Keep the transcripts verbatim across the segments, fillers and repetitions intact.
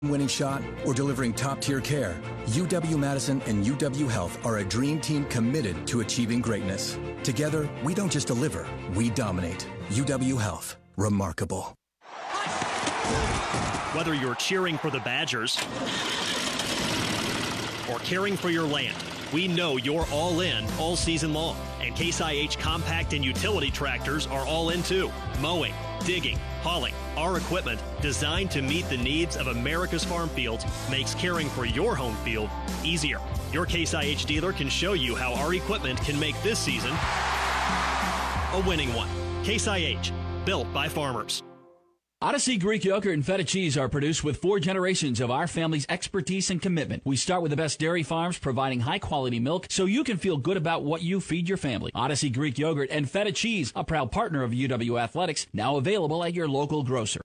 winning shot or delivering top-tier care, U W-Madison and U W Health are a dream team committed to achieving greatness. Together, we don't just deliver, we dominate. U W Health. Remarkable. Whether you're cheering for the Badgers or caring for your land, we know you're all in all season long. And Case I H compact and utility tractors are all in too. Mowing, digging, hauling, our equipment designed to meet the needs of America's farm fields makes caring for your home field easier. Your Case I H dealer can show you how our equipment can make this season a winning one. Case I H, built by farmers. Odyssey Greek Yogurt and Feta Cheese are produced with four generations of our family's expertise and commitment. We start with the best dairy farms providing high-quality milk so you can feel good about what you feed your family. Odyssey Greek Yogurt and Feta Cheese, a proud partner of U W Athletics, now available at your local grocer.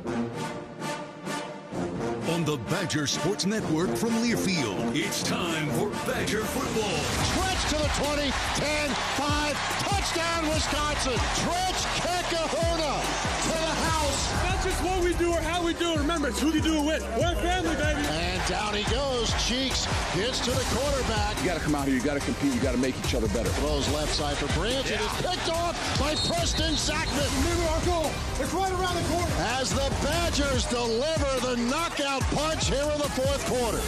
On the Badger Sports Network from Learfield, it's time for Badger football. Stretch to the twenty, ten, five, touchdown Wisconsin. Stretch Kahuna to the house. That's just what we do or how we do it. Remember, it's who you do it with. We're family, baby. And down he goes. Cheeks gets to the quarterback. You got to come out here. You got to compete. You got to make each other better. Throws left side for Branch. Yeah. It is picked off by Preston Sackman. Remember our goal. It's right around the corner. As the Badgers deliver the knockout punch here in the fourth quarter.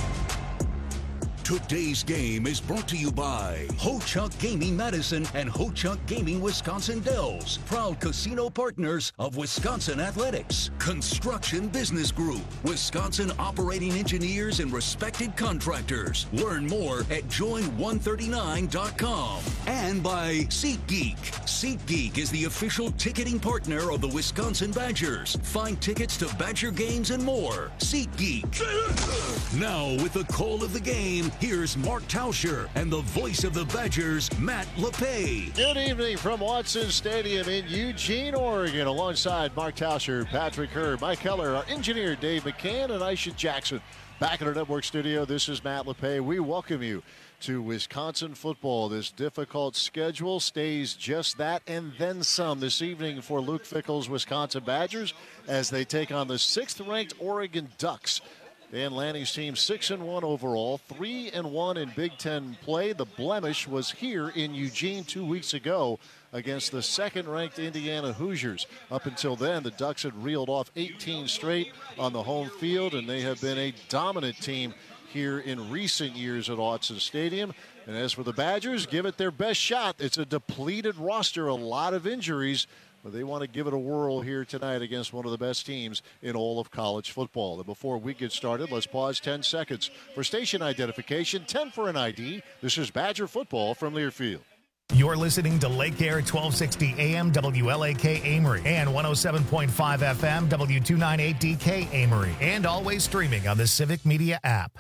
Today's game is brought to you by Ho-Chunk Gaming Madison and Ho-Chunk Gaming Wisconsin Dells, proud casino partners of Wisconsin Athletics. Construction Business Group, Wisconsin operating engineers and respected contractors. Learn more at join one thirty-nine dot com. And by SeatGeek. SeatGeek is the official ticketing partner of the Wisconsin Badgers. Find tickets to Badger games and more. SeatGeek. Now with the call of the game, here's Mark Tauscher and the voice of the Badgers, Matt LePay. Good evening from Watson Stadium in Eugene, Oregon. Alongside Mark Tauscher, Patrick Herb, Mike Keller, our engineer Dave McCann, and Aisha Jackson. Back in our network studio, this is Matt LePay. We welcome you to Wisconsin football. This difficult schedule stays just that and then some this evening for Luke Fickell's Wisconsin Badgers as they take on the sixth-ranked Oregon Ducks. Dan Lanny's team six and one overall, three and one in Big Ten play. The blemish was here in Eugene two weeks ago against the second-ranked Indiana Hoosiers. Up until then, the Ducks had reeled off eighteen straight on the home field, and they have been a dominant team here in recent years at Autzen Stadium. And as for the Badgers, give it their best shot. It's a depleted roster, a lot of injuries, but they want to give it a whirl here tonight against one of the best teams in all of college football. And before we get started, let's pause ten seconds for station identification, ten for an I D. This is Badger football from Learfield. You're listening to Lake Air twelve sixty A M W L A K Amory and one oh seven point five F M W two ninety-eight D K Amory, and always streaming on the Civic Media app.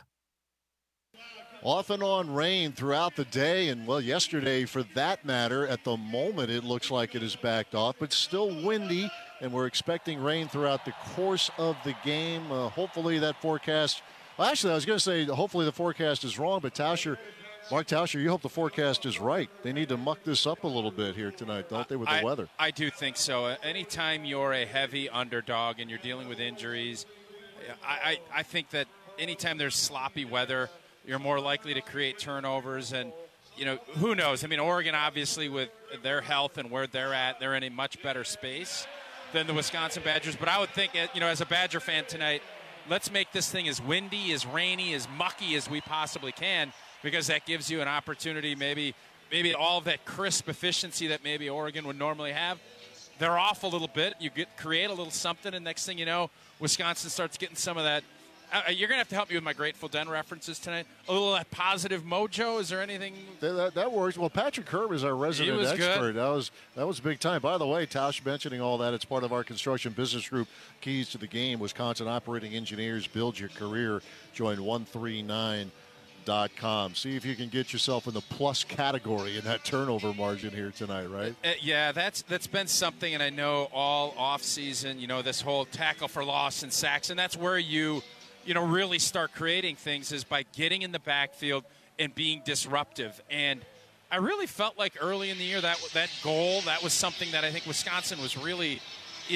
Off and on rain throughout the day, and, well, yesterday for that matter. At the moment, it looks like it has backed off, but still windy, and we're expecting rain throughout the course of the game. Uh, hopefully that forecast – well, actually, I was going to say hopefully the forecast is wrong, but Tauscher, Mark Tauscher, you hope the forecast is right. They need to muck this up a little bit here tonight, don't they, with the I, weather? I do think so. Anytime you're a heavy underdog and you're dealing with injuries, I, I, I think that anytime there's sloppy weather – you're more likely to create turnovers, and, you know, who knows? I mean, Oregon, obviously, with their health and where they're at, they're in a much better space than the Wisconsin Badgers. But I would think, you know, as a Badger fan tonight, let's make this thing as windy, as rainy, as mucky as we possibly can, because that gives you an opportunity, maybe maybe all of that crisp efficiency that maybe Oregon would normally have. They're off a little bit. You get create a little something, and next thing you know, Wisconsin starts getting some of that. Uh, you're going to have to help me with my Grateful Dead references tonight. A little of that positive mojo. Is there anything? That, that, that works. Well, Patrick Herb is our resident was expert. Good. That was that was big time. By the way, Tausch mentioning all that. It's part of our construction business group, Keys to the Game. Wisconsin Operating Engineers, build your career. Join one thirty-nine dot com. See if you can get yourself in the plus category in that turnover margin here tonight, right? Uh, yeah, that's that's been something, and I know all off season, you know, this whole tackle for loss and sacks, and that's where you. you know, really start creating things is by getting in the backfield and being disruptive. And I really felt like early in the year that that goal, that was something that I think Wisconsin was really, you know,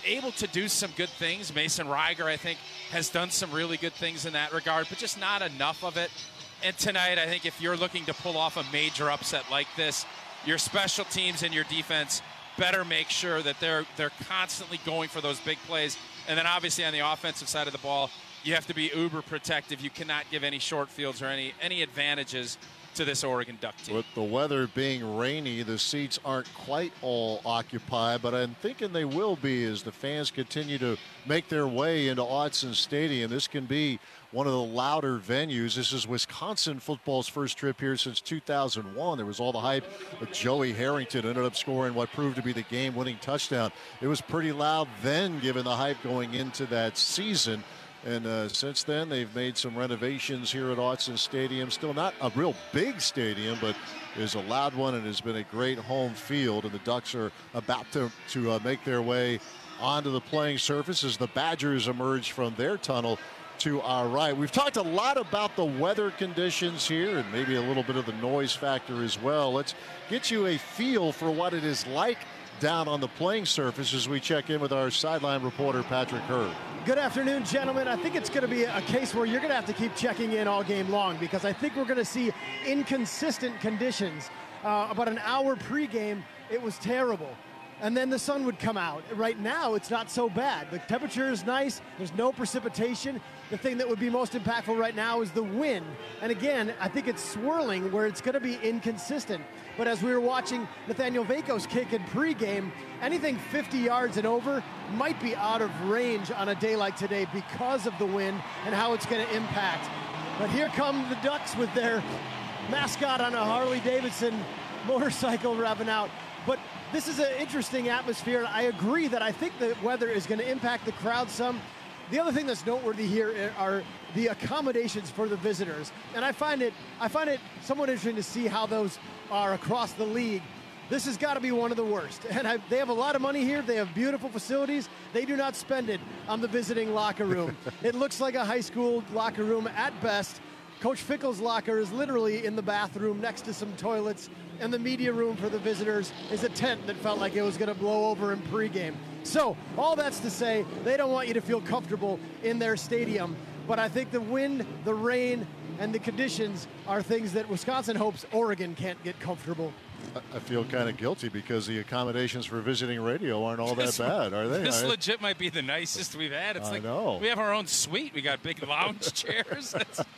able to do some good things. Mason Reiger, I think, has done some really good things in that regard, but just not enough of it. And tonight, I think if you're looking to pull off a major upset like this, your special teams and your defense better make sure that they're they're constantly going for those big plays. And then obviously on the offensive side of the ball, you have to be uber protective. You cannot give any short fields or any any advantages to this Oregon Duck team. With the weather being rainy, the seats aren't quite all occupied, but I'm thinking they will be as the fans continue to make their way into Autzen Stadium. This can be one of the louder venues. This is Wisconsin football's first trip here since two thousand one. There was all the hype, but Joey Harrington ended up scoring what proved to be the game-winning touchdown. It was pretty loud then, given the hype going into that season. And uh, since then, they've made some renovations here at Autzen Stadium. Still not a real big stadium, but is a loud one and has been a great home field. And the Ducks are about to, to uh, make their way onto the playing surface as the Badgers emerge from their tunnel to our right. We've talked a lot about the weather conditions here and maybe a little bit of the noise factor as well. Let's get you a feel for what it is like down on the playing surface as we check in with our sideline reporter, Patrick Hurd. Good afternoon, gentlemen. I think it's going to be a case where you're going to have to keep checking in all game long because I think we're going to see inconsistent conditions. Uh, about an hour pregame, it was terrible. And then the sun would come out. Right now, it's not so bad. The temperature is nice. There's no precipitation. The thing that would be most impactful right now is the wind. And again, I think it's swirling where it's going to be inconsistent. But as we were watching Nathaniel Vaco's kick in pregame, anything fifty yards and over might be out of range on a day like today because of the wind and how it's going to impact. But here come the Ducks with their mascot on a Harley-Davidson motorcycle revving out. But this is an interesting atmosphere. I agree that I think the weather is going to impact the crowd some. The other thing that's noteworthy here are the accommodations for the visitors. And I find it I find it somewhat interesting to see how those are across the league. This has got to be one of the worst. And I, they have a lot of money here. They have beautiful facilities. They do not spend it on the visiting locker room. It looks like a high school locker room at best. Coach Fickle's locker is literally in the bathroom next to some toilets, and the media room for the visitors is a tent that felt like it was going to blow over in pregame. So all that's to say, they don't want you to feel comfortable in their stadium. But I think the wind, the rain, and the conditions are things that Wisconsin hopes Oregon can't get comfortable. I feel kind of guilty because the accommodations for visiting radio aren't all that bad, are they? This I, legit might be the nicest we've had. It's I like know. We have our own suite. We got big lounge chairs.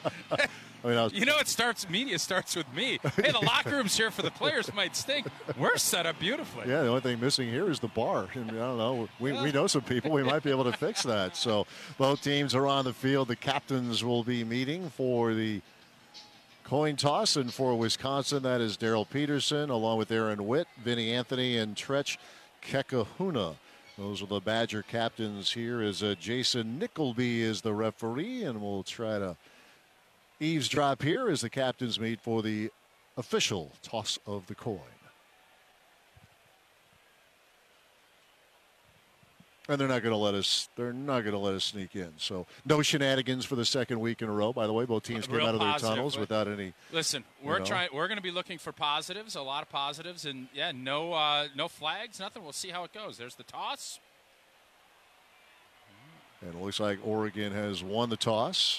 I mean, I was, you know, it starts. Media starts with me. Hey, the locker rooms here for the players might stink. We're set up beautifully. Yeah, the only thing missing here is the bar. And I don't know. We, we know some people. We might be able to fix that. So both teams are on the field. The captains will be meeting for the coin toss, and for Wisconsin, that is Daryl Peterson, along with Aaron Witt, Vinny Anthony, and Tretch Kekahuna. Those are the Badger captains here as uh, Jason Nickleby is the referee, and we'll try to eavesdrop here as the captains meet for the official toss of the coin. And they're not going to let us. They're not going to let us sneak in. So no shenanigans for the second week in a row. By the way, both teams came out of their tunnels without any. Listen, we're you know. trying. We're going to be looking for positives, a lot of positives, and yeah, no, uh, no flags, nothing. We'll see how it goes. There's the toss. And it looks like Oregon has won the toss.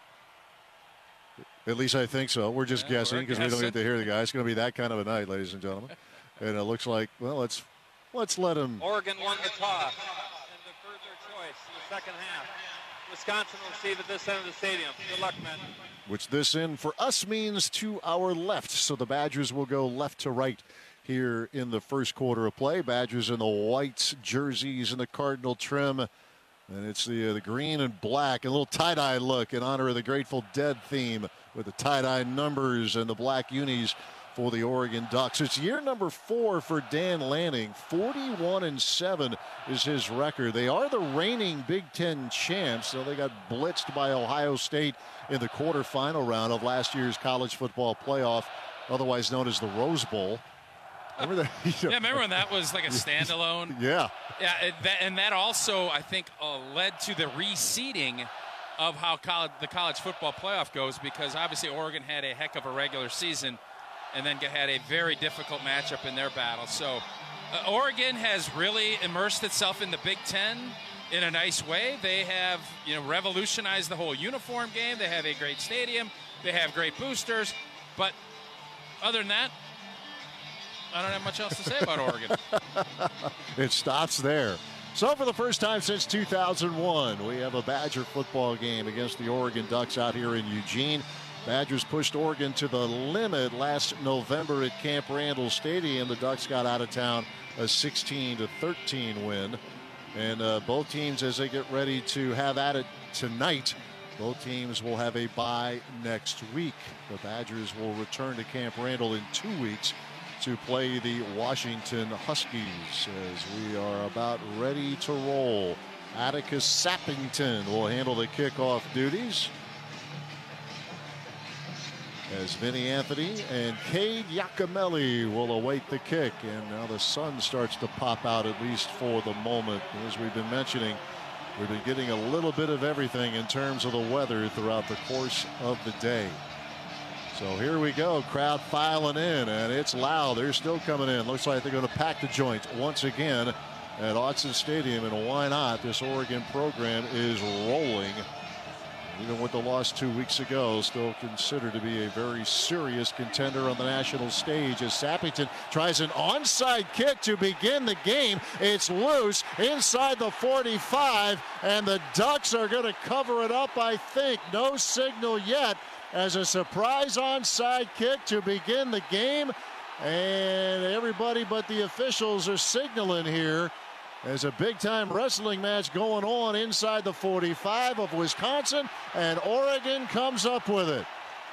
At least I think so. We're just yeah, guessing because we don't get to hear the guy. It's going to be that kind of a night, ladies and gentlemen. And it looks like, well, let's let's let him. Oregon won the toss. In the second half. Wisconsin will receive at this end of the stadium. Good luck, men. Which this end for us means to our left. So the Badgers will go left to right here in the first quarter of play. Badgers in the white jerseys and the Cardinal trim. And it's the, uh, the green and black, a little tie-dye look in honor of the Grateful Dead theme with the tie-dye numbers and the black unis for the Oregon Ducks. It's year number four for Dan Lanning. forty-one and seven is his record. They are the reigning Big Ten champs, so they got blitzed by Ohio State in the quarterfinal round of last year's college football playoff, otherwise known as the Rose Bowl. Remember that? You know, yeah, remember when that was like a standalone? Yeah. Yeah, it, that, and that also, I think, uh, led to the reseeding of how college, the college football playoff goes, because obviously Oregon had a heck of a regular season and then had a very difficult matchup in their battle. So Uh, Oregon has really immersed itself in the Big Ten in a nice way. They have, you know, revolutionized the whole uniform game. They have a great stadium. They have great boosters. But other than that, I don't have much else to say about Oregon. It stops there. So for the first time since two thousand one, we have a Badger football game against the Oregon Ducks out here in Eugene. Badgers pushed Oregon to the limit last November at Camp Randall Stadium. The Ducks got out of town a sixteen to thirteen win. And uh, both teams, as they get ready to have at it tonight, both teams will have a bye next week. The Badgers will return to Camp Randall in two weeks to play the Washington Huskies, as we are about ready to roll. Atticus Sappington will handle the kickoff duties, as Vinny Anthony and Cade Giacomelli will await the kick. And now the sun starts to pop out, at least for the moment. As we've been mentioning, we've been getting a little bit of everything in terms of the weather throughout the course of the day. So here we go, crowd filing in, and it's loud. They're still coming in. Looks like they're going to pack the joint once again at Autzen Stadium, and why not? This Oregon program is rolling. Even with the loss two weeks ago, still considered to be a very serious contender on the national stage, as Sappington tries an onside kick to begin the game. It's loose inside the forty-five, and the Ducks are going to cover it up, I think. No signal yet, as a surprise onside kick to begin the game. And everybody but the officials are signaling here. There's a big-time wrestling match going on inside the forty-five of Wisconsin, and Oregon comes up with it.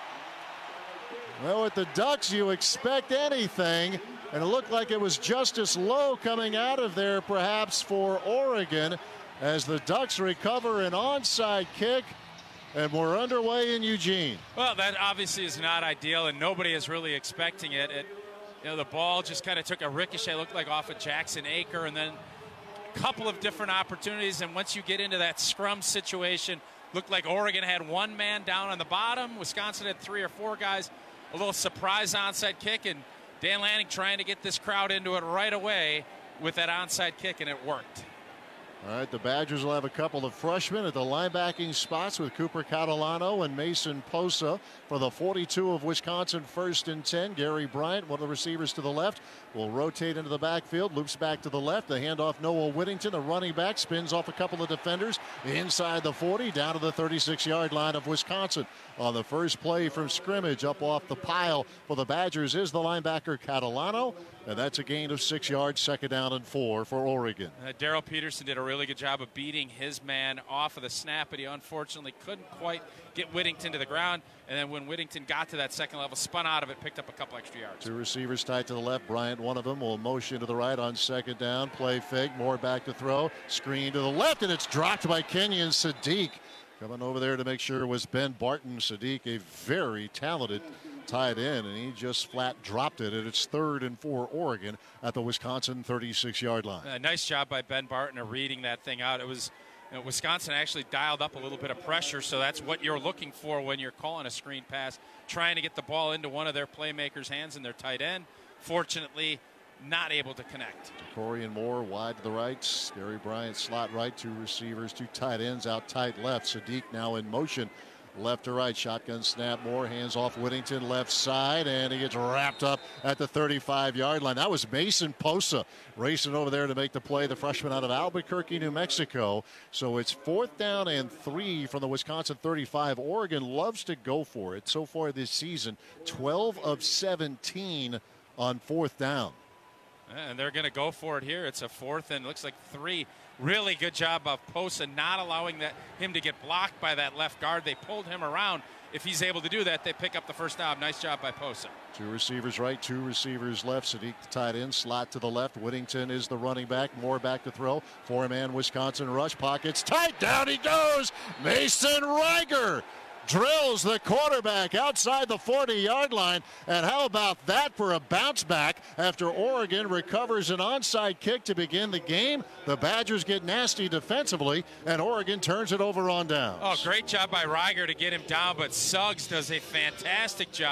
Well, with the Ducks, you expect anything, and it looked like it was Justice Lowe coming out of there, perhaps, for Oregon, as the Ducks recover an onside kick, and we're underway in Eugene. Well, that obviously is not ideal, and nobody is really expecting it. It you know, the ball just kind of took a ricochet, looked like off of Jackson Aker, and then couple of different opportunities, and once you get into that scrum situation, looked like Oregon had one man down on the bottom. Wisconsin had three or four guys. A little surprise onside kick, and Dan Lanning trying to get this crowd into it right away with that onside kick, and it worked. All right, the Badgers will have a couple of freshmen at the linebacking spots with Cooper Catalano and Mason Posa. For the forty-two of Wisconsin, first and ten, Gary Bryant, one of the receivers to the left, will rotate into the backfield, loops back to the left. The handoff, Noah Whittington, a running back, spins off a couple of defenders inside the forty, down to the thirty-six-yard line of Wisconsin. On the first play from scrimmage, up off the pile for the Badgers is the linebacker Catalano, and that's a gain of six yards, second down and four for Oregon. Uh, Daryl Peterson did a really good job of beating his man off of the snap, but he unfortunately couldn't quite get Whittington to the ground. And then when Whittington got to that second level, spun out of it, picked up a couple extra yards. Two receivers tight to the left. Bryant, one of them, will motion to the right on second down. Play fake, more back to throw. Screen to the left, and it's dropped by Kenyon Sadiq. Coming over there to make sure it was Ben Barton. Sadiq, a very talented tight end, and he just flat dropped it. And it's third and four Oregon at the Wisconsin thirty-six-yard line. Uh, nice job by Ben Barton of reading that thing out. It was, you know, Wisconsin actually dialed up a little bit of pressure, so that's what you're looking for when you're calling a screen pass, trying to get the ball into one of their playmakers' hands and their tight end. Fortunately, not able to connect. Corian Moore wide to the right. Gary Bryant slot right. Two receivers, two tight ends out tight left. Sadiq now in motion. Left to right, shotgun snap. Moore hands off Whittington left side, and he gets wrapped up at the thirty-five-yard line. That was Mason Posa racing over there to make the play, the freshman out of Albuquerque, New Mexico. So it's fourth down and three from the Wisconsin thirty-five. Oregon loves to go for it. So far this season, twelve of seventeen on fourth down. And they're going to go for it here. It's a fourth and looks like three. Really good job of Posa not allowing that him to get blocked by that left guard. They pulled him around. If he's able to do that, they pick up the first down. Nice job by Posa. Two receivers right, two receivers left. Sadiq the tight end, slot to the left. Whittington is the running back. Moore back to throw. Four-man Wisconsin rush. Pockets tight. Down he goes. Mason Reiger drills the quarterback outside the forty-yard line. And how about that for a bounce back after Oregon recovers an onside kick to begin the game? The Badgers get nasty defensively, and Oregon turns it over on downs. Oh, great job by Reiger to get him down, but Suggs does a fantastic job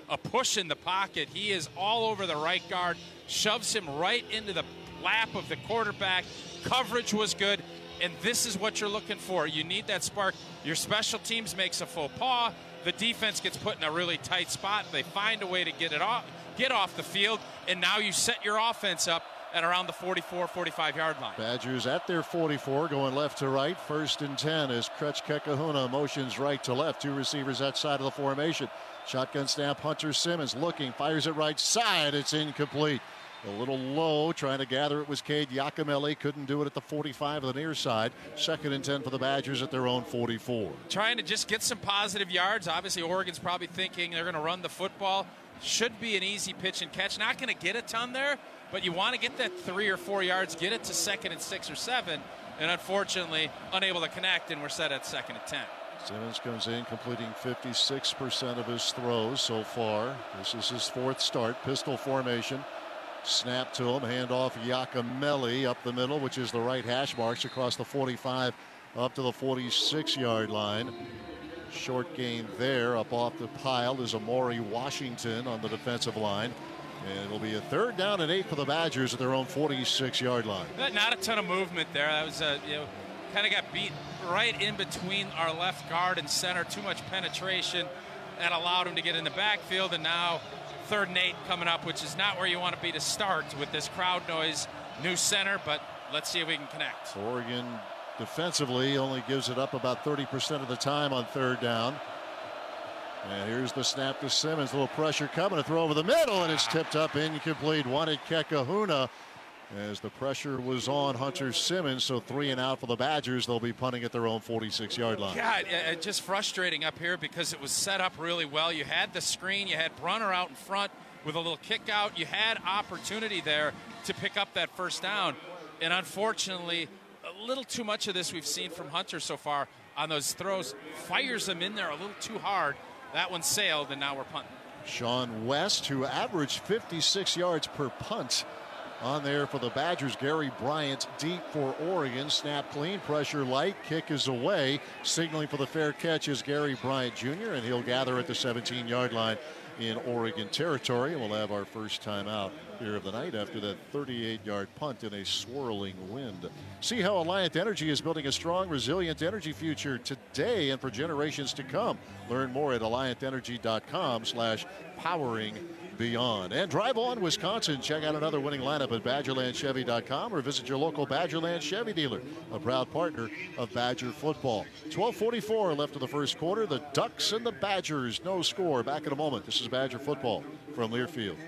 a push in the pocket. He is all over the right guard, shoves him right into the lap of the quarterback. Coverage was good, and this is what you're looking for. You need that spark. Your special teams makes a faux pas. The defense gets put in a really tight spot. They find a way to get it off, get off the field, and now you set your offense up at around the forty-four, forty-five yard line. Badgers at their forty-four, going left to right. First and ten as Krech Kekahuna motions right to left. Two receivers outside of the formation. Shotgun snap, Hunter Simmons looking, fires it right side. It's incomplete. A little low, trying to gather it was Cade Yakamele. Couldn't do it at the forty-five of the near side. Second and ten for the Badgers at their own forty-four. Trying to just get some positive yards. Obviously, Oregon's probably thinking they're going to run the football. Should be an easy pitch and catch. Not going to get a ton there, but you want to get that three or four yards, get it to second and six or seven, and unfortunately, unable to connect, and we're set at second and ten. Simmons comes in completing fifty-six percent of his throws so far. This is his fourth start. Pistol formation. Snap to him. Handoff Yakamele up the middle, which is the right hash marks across the forty-five up to the forty-six yard line. Short gain there. Up off the pile is Amari Washington on the defensive line. And it'll be a third down and eight for the Badgers at their own forty-six yard line. Not a ton of movement there. That was, uh, you know, kind of got beat right in between our left guard and center. Too much penetration that allowed him to get in the backfield. And now third and eight coming up, which is not where you want to be to start with this crowd noise. New center, but let's see if we can connect. Oregon defensively only gives it up about thirty percent of the time on third down. And here's the snap to Simmons. A little pressure coming. A throw over the middle, and it's tipped up incomplete. Wanted Kekahuna as the pressure was on Hunter Simmons. So three and out for the Badgers. They'll be punting at their own forty-six yard line. God, uh, just frustrating up here because it was set up really well. You had the screen. You had Brunner out in front with a little kick out. You had opportunity there to pick up that first down. And unfortunately, a little too much of this we've seen from Hunter so far on those throws. Fires them in there a little too hard. That one sailed, and now we're punting. Sean West, who averaged fifty-six yards per punt on there for the Badgers. Gary Bryant deep for Oregon. Snap clean, pressure light, kick is away. Signaling for the fair catch is Gary Bryant Junior, and he'll gather at the seventeen yard line in Oregon territory. And we'll have our first time out here of the night after that thirty-eight yard punt in a swirling wind. See how Alliant Energy is building a strong, resilient energy future today and for generations to come. Learn more at alliant energy dot com slash powering beyond. And drive on Wisconsin. Check out another winning lineup at badgerland chevy dot com or visit your local Badgerland Chevy dealer, a proud partner of Badger football. twelve forty-four left of the first quarter. The Ducks and the Badgers, no score. Back in a moment. This is Badger football from Learfield.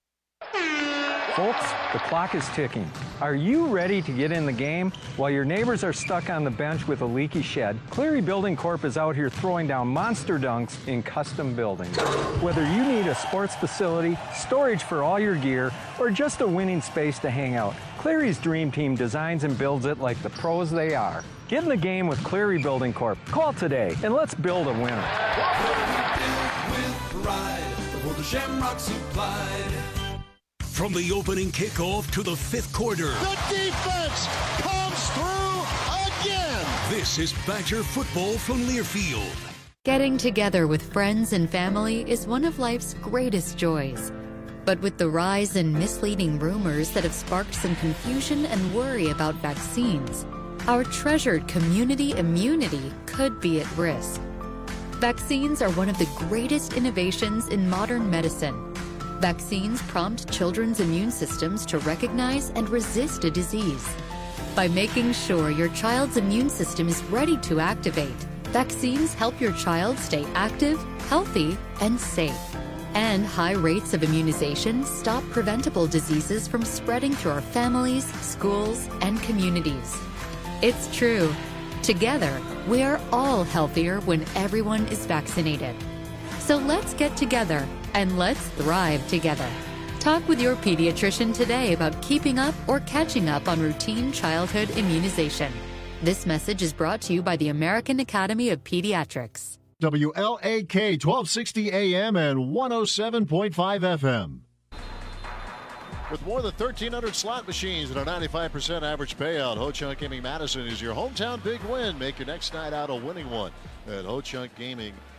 Folks, the clock is ticking. Are you ready to get in the game? While your neighbors are stuck on the bench with a leaky shed, Cleary Building Corp is out here throwing down monster dunks in custom buildings. Whether you need a sports facility, storage for all your gear, or just a winning space to hang out, Cleary's Dream Team designs and builds it like the pros they are. Get in the game with Cleary Building Corp. Call today and let's build a winner. With pride, for the Shamrock supplied. From the opening kickoff to the fifth quarter, the defense comes through again. This is Badger football from Learfield. Getting together with friends and family is one of life's greatest joys. But with the rise in misleading rumors that have sparked some confusion and worry about vaccines, our treasured community immunity could be at risk. Vaccines are one of the greatest innovations in modern medicine. Vaccines prompt children's immune systems to recognize and resist a disease. By making sure your child's immune system is ready to activate, vaccines help your child stay active, healthy, and safe. And high rates of immunization stop preventable diseases from spreading through our families, schools, and communities. It's true. Together, we are all healthier when everyone is vaccinated. So let's get together and let's thrive together. Talk with your pediatrician today about keeping up or catching up on routine childhood immunization. This message is brought to you by the American Academy of Pediatrics. W L A K twelve sixty A M and one oh seven point five F M. With more than thirteen hundred slot machines and a ninety-five percent average payout, Ho-Chunk Gaming Madison is your hometown big win. Make your next night out a winning one at Ho-Chunk Gaming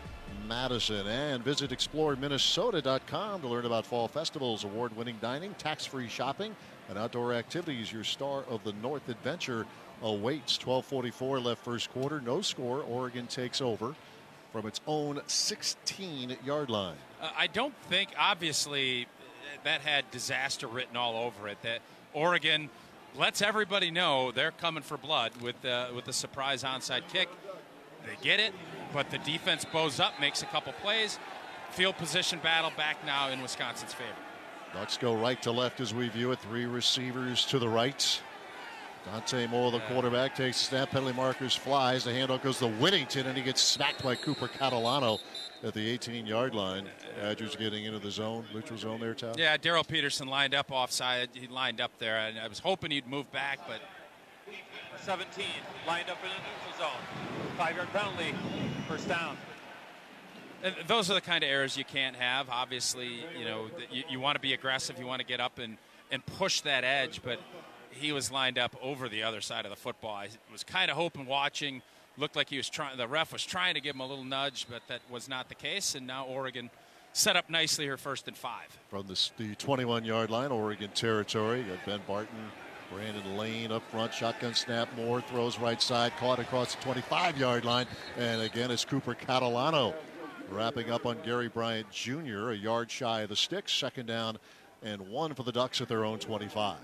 Madison. And visit explore minnesota dot com to learn about fall festivals, award-winning dining, tax-free shopping, and outdoor activities. Your Star of the North adventure awaits. twelve forty-four left first quarter. No score. Oregon takes over from its own sixteen-yard line. Uh, I don't think, obviously, that had disaster written all over it. That Oregon lets everybody know they're coming for blood with uh, with the surprise onside kick. They get it, but the defense bows up, makes a couple plays. Field position battle back now in Wisconsin's favor. Ducks go right to left as we view it. Three receivers to the right. Dante Moore, the yeah. quarterback, takes the snap. Penalty markers flies. The handoff goes to Whittington, and he gets smacked by Cooper Catalano at the eighteen-yard line. Badgers getting into the zone, neutral zone there, Tal. Yeah, Daryl Peterson lined up offside. He lined up there, and I was hoping he'd move back, but seventeen lined up in the neutral zone. Five-yard penalty, first down. And those are the kind of errors you can't have. Obviously, you know, you, you want to be aggressive. You want to get up and, and push that edge, but he was lined up over the other side of the football. I was kind of hoping, watching, looked like he was trying. The ref was trying to give him a little nudge, but that was not the case. And now Oregon set up nicely here, first and five. From the, the twenty-one-yard line, Oregon territory. You got Ben Barton, Brandon Lane up front, shotgun snap. Moore throws right side, caught across the twenty-five-yard line. And again, it's Cooper Catalano wrapping up on Gary Bryant Junior, a yard shy of the sticks. Second down and one for the Ducks at their own twenty-five.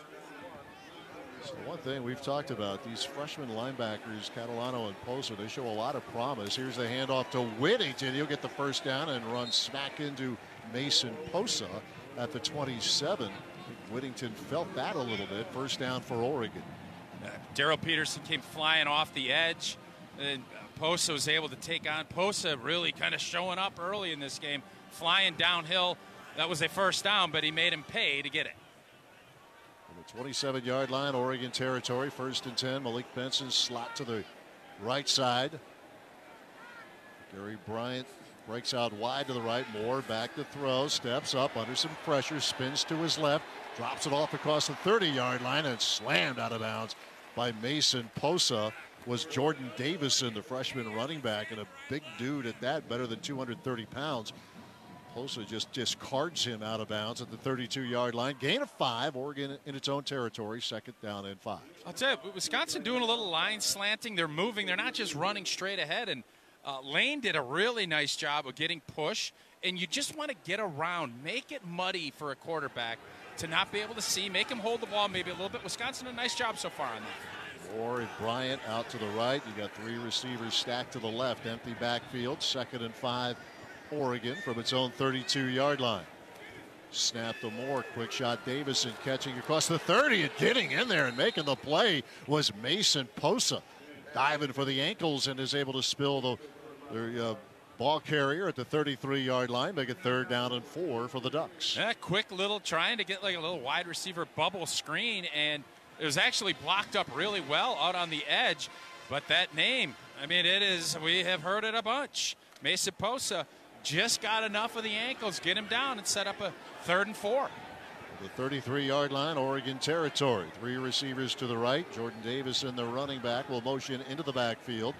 So one thing we've talked about, these freshman linebackers, Catalano and Posa, they show a lot of promise. Here's the handoff to Whittington. He'll get the first down and run smack into Mason Posa at the twenty-seven. Whittington felt that a little bit. First down for Oregon. Uh, Daryl Peterson came flying off the edge, and Posa was able to take on. Posa really kind of showing up early in this game, flying downhill. That was a first down, but he made him pay to get it. twenty-seven-yard line, Oregon territory, first and ten. Malik Benson slot to the right side. Gary Bryant breaks out wide to the right. Moore back to throw, steps up under some pressure, spins to his left, drops it off across the thirty-yard line, and slammed out of bounds by Mason Posa. Was Jordan Davison, the freshman running back, and a big dude at that, better than two hundred thirty pounds. Posa just discards him out of bounds at the thirty-two-yard line. Gain of five. Oregon in its own territory. Second down and five. I'll tell you, Wisconsin doing a little line slanting. They're moving. They're not just running straight ahead. And uh, Lane did a really nice job of getting push. And you just want to get around. Make it muddy for a quarterback to not be able to see. Make him hold the ball maybe a little bit. Wisconsin, a nice job so far on that. Moore and Bryant out to the right. You got three receivers stacked to the left. Empty backfield. Second and five. Oregon from its own thirty-two-yard line. Snap to Moore. Quick shot. Davison catching across the thirty and getting in there and making the play was Mason Posa. Diving for the ankles and is able to spill the, the uh, ball carrier at the thirty-three-yard line. Make it third down and four for the Ducks. Yeah, quick little trying to get like a little wide receiver bubble screen, and it was actually blocked up really well out on the edge. But that name, I mean, it is, we have heard it a bunch. Mason Posa just got enough of the ankles, get him down, and set up a third and four. The thirty-three-yard line, Oregon territory. Three receivers to the right. Jordan Davison, the running back, will motion into the backfield.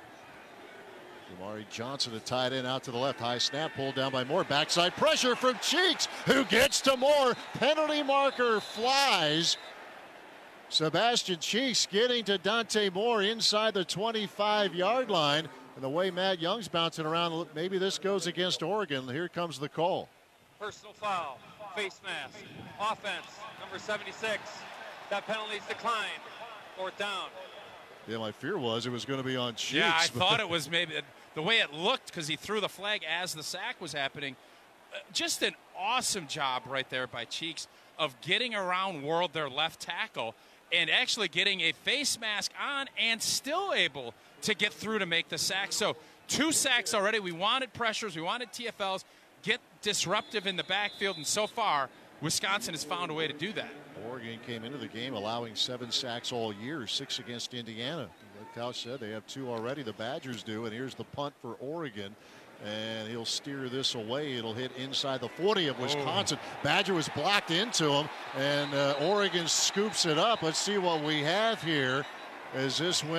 Jamari Johnson, a tight end, out to the left. High snap, pulled down by Moore. Backside pressure from Cheeks, who gets to Moore. Penalty marker flies. Sebastian Cheeks getting to Dante Moore inside the twenty-five-yard line. And the way Matt Young's bouncing around, maybe this goes against Oregon. Here comes the call. Personal foul, face mask, offense, number seventy-six. That penalty's declined. Fourth down. Yeah, my fear was it was going to be on Cheeks. Yeah, I thought it was maybe the way it looked because he threw the flag as the sack was happening. Uh, just an awesome job right there by Cheeks of getting around World, their left tackle, and actually getting a face mask on and still able to get through to make the sack. So two sacks already. We wanted pressures. We wanted T F Ls. Get disruptive in the backfield. And so far, Wisconsin has found a way to do that. Oregon came into the game allowing seven sacks all year, six against Indiana. Like Tausch said, they have two already. The Badgers do. And here's the punt for Oregon. And he'll steer this away. It'll hit inside the forty of Wisconsin. Oh. Badger was blocked into him. And uh, Oregon scoops it up. Let's see what we have here as this went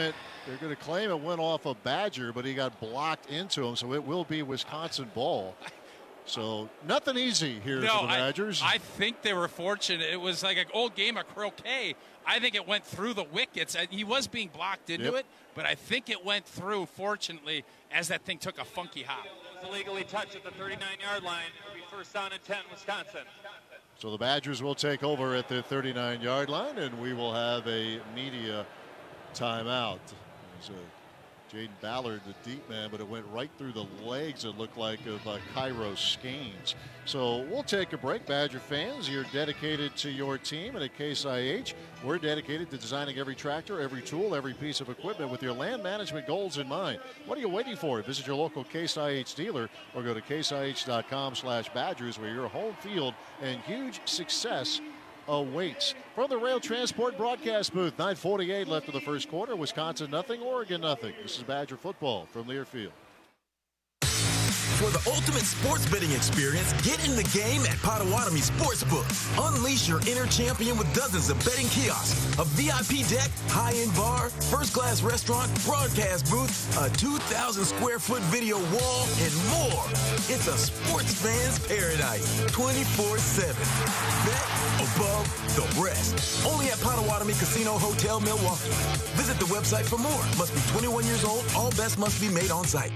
They're going to claim it went off a Badger, but he got blocked into him, so it will be Wisconsin ball. So nothing easy here no, for the Badgers. I, I think they were fortunate. It was like an old game of croquet. I think it went through the wickets. He was being blocked into Yep. it, but I think it went through, fortunately, as that thing took a funky hop. It was illegally touched at the thirty-nine-yard line. It'll be first down and ten, Wisconsin. So the Badgers will take over at the thirty-nine-yard line, and we will have a media timeout. There's a Jaden Ballard, the deep man, but it went right through the legs, it looked like, of uh, Cairo Scanes. So we'll take a break. Badger fans, you're dedicated to your team, and at Case I H, we're dedicated to designing every tractor, every tool, every piece of equipment with your land management goals in mind. What are you waiting for? Visit your local Case I H dealer or go to case I H dot com slash Badgers, where your home field and huge success awaits. From the Rail Transport broadcast booth, nine forty-eight left of the first quarter. Wisconsin nothing, Oregon nothing. This is Badger football from Learfield. For the ultimate sports betting experience, get in the game at Potawatomi Sportsbook. Unleash your inner champion with dozens of betting kiosks, a V I P deck, high-end bar, first-class restaurant, broadcast booth, a two thousand square foot video wall, and more. It's a sports fan's paradise, twenty-four seven. Bet above the rest. Only at Potawatomi Casino Hotel, Milwaukee. Visit the website for more. Must be twenty-one years old. All bets must be made on site.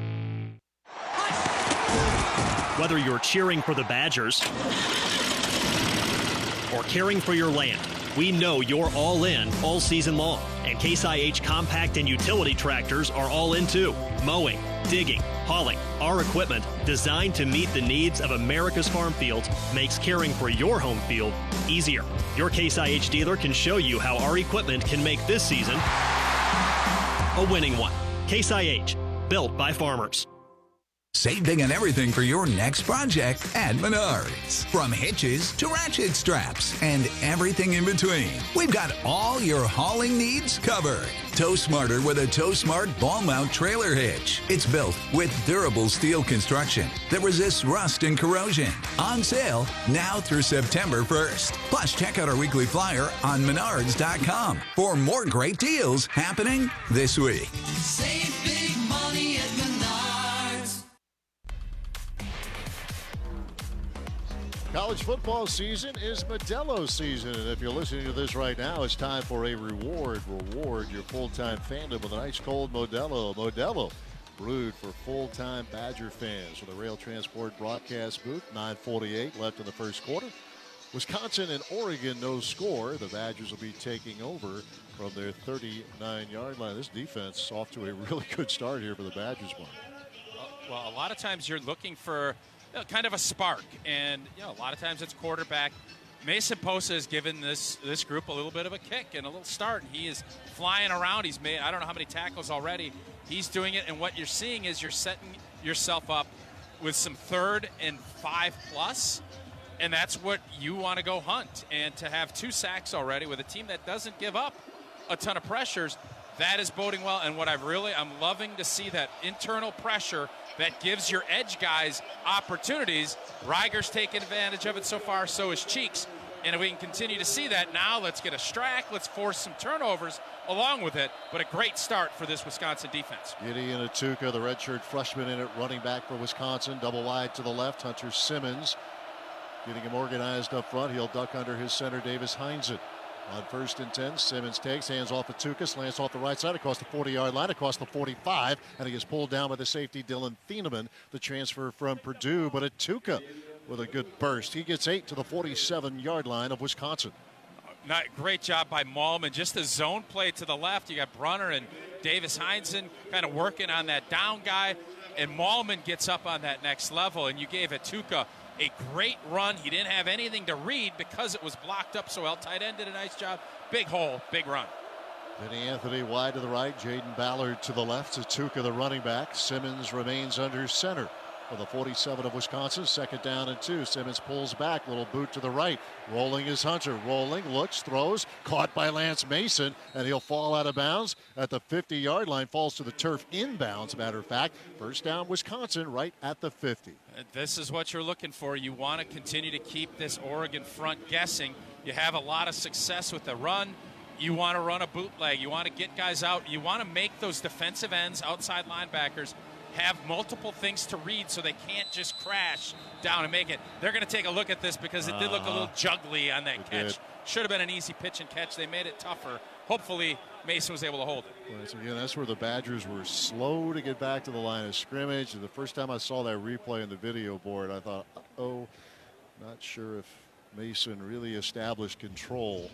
Whether you're cheering for the Badgers or caring for your land, we know you're all in all season long. And Case I H compact and utility tractors are all in too. Mowing, digging, hauling, our equipment designed to meet the needs of America's farm fields makes caring for your home field easier. Your Case I H dealer can show you how our equipment can make this season a winning one. Case I H, built by farmers. Save big on everything for your next project at Menards. From hitches to ratchet straps and everything in between. We've got all your hauling needs covered. Tow smarter with a Tow Smart ball mount trailer hitch. It's built with durable steel construction that resists rust and corrosion. On sale now through September first. Plus, check out our weekly flyer on menards dot com for more great deals happening this week. Save big money at Menards. College football season is Modelo season, and if you're listening to this right now, it's time for a reward. Reward your full-time fandom with an ice-cold Modelo. Modelo, brewed for full-time Badger fans. For the Rail Transport broadcast booth, nine forty-eight left in the first quarter. Wisconsin and Oregon, no score. The Badgers will be taking over from their thirty-nine-yard line. This defense off to a really good start here for the Badgers. Mark. Well, a lot of times you're looking for you know, kind of a spark, and you know, a lot of times it's quarterback. Mason Posa has given this this group a little bit of a kick and a little start. He is flying around. He's made I don't know how many tackles already. He's doing it, and what you're seeing is you're setting yourself up with some third and five plus, and that's what you want to go hunt. And to have two sacks already with a team that doesn't give up a ton of pressures, that is boding well. And what I've really I'm loving to see that internal pressure that gives your edge guys opportunities. Reiger's taken advantage of it so far, so is Cheeks. And if we can continue to see that, now let's get a strack, let's force some turnovers along with it. But a great start for this Wisconsin defense. Gideon Atuka, the redshirt freshman in at running back for Wisconsin. Double wide to the left, Hunter Simmons. Getting him organized up front. He'll duck under his center, Davis Heinzen. On first and ten, Simmons takes, hands off Atuka, slants off the right side across the forty-yard line, across the forty-five, and he gets pulled down by the safety, Dylan Thieneman, the transfer from Purdue. But Atuka with a good burst. He gets eight to the forty-seven-yard line of Wisconsin. Not, great job by Malman. Just a zone play to the left. You got Brunner and Davis Heinzen kind of working on that down guy, and Malman gets up on that next level, and you gave Atuka a great run. He didn't have anything to read because it was blocked up so well. Tight end did a nice job. Big hole, big run. Benny Anthony wide to the right. Jaden Ballard to the left. Atuka the running back. Simmons remains under center for the forty-seven of Wisconsin. Second down and two. Simmons pulls back. Little boot to the right. Rolling is Hunter. Rolling, looks, throws. Caught by Lance Mason, and he'll fall out of bounds at the fifty-yard line. Falls to the turf inbounds, matter of fact. First down, Wisconsin, right at the fifty. This is what you're looking for. You want to continue to keep this Oregon front guessing. You have a lot of success with the run. you want to run a bootleg. You want to get guys out. You want to make those defensive ends, outside linebackers, have multiple things to read so they can't just crash down and make it. They're going to take a look at this because it did look a little juggly on that catch. Did. Should have been an easy pitch and catch. They made it tougher. Hopefully, Mason was able to hold it. Well, so again, that's where the Badgers were slow to get back to the line of scrimmage. And the first time I saw that replay in the video board, I thought, oh, not sure if Mason really established control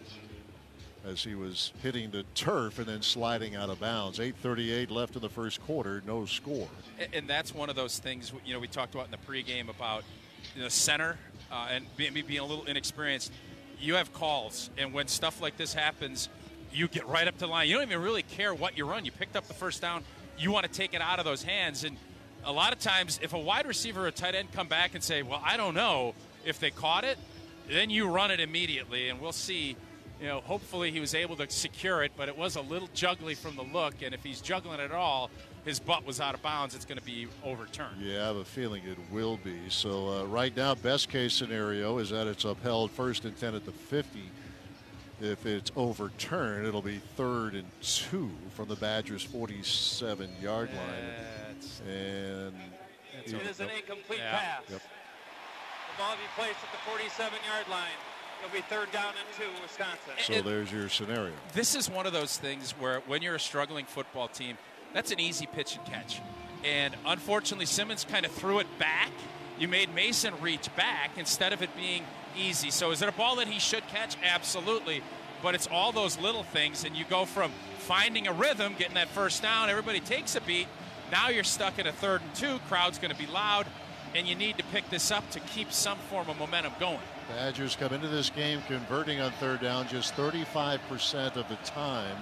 as he was hitting the turf and then sliding out of bounds. eight thirty-eight left in the first quarter, no score. And that's one of those things, you know, we talked about in the pregame about the center uh, and being, being a little inexperienced. You have calls, and when stuff like this happens, you get right up to the line. You don't even really care what you run. You picked up the first down. You want to take it out of those hands. And a lot of times, if a wide receiver or a tight end come back and say, well, I don't know if they caught it, then you run it immediately, and we'll see. You know, hopefully he was able to secure it, but it was a little juggly from the look, and if he's juggling at all, his butt was out of bounds, it's going to be overturned. Yeah, I have a feeling it will be. So uh, right now, best case scenario is that it's upheld first and ten at the fifty. If it's overturned, it'll be third and two from the Badgers' forty-seven yard line. And it is an incomplete yeah. pass. Yep. The ball will be placed at the forty-seven yard line. It'll be third down and two, Wisconsin. So it, there's your scenario. This is one of those things where when you're a struggling football team, that's an easy pitch and catch. And unfortunately, Simmons kind of threw it back. You made Mason reach back instead of it being easy. So is it a ball that he should catch? Absolutely. But it's all those little things, and you go from finding a rhythm, getting that first down, everybody takes a beat. Now you're stuck in a third and two. Crowd's going to be loud, and you need to pick this up to keep some form of momentum going. Badgers come into this game converting on third down just thirty-five percent of the time.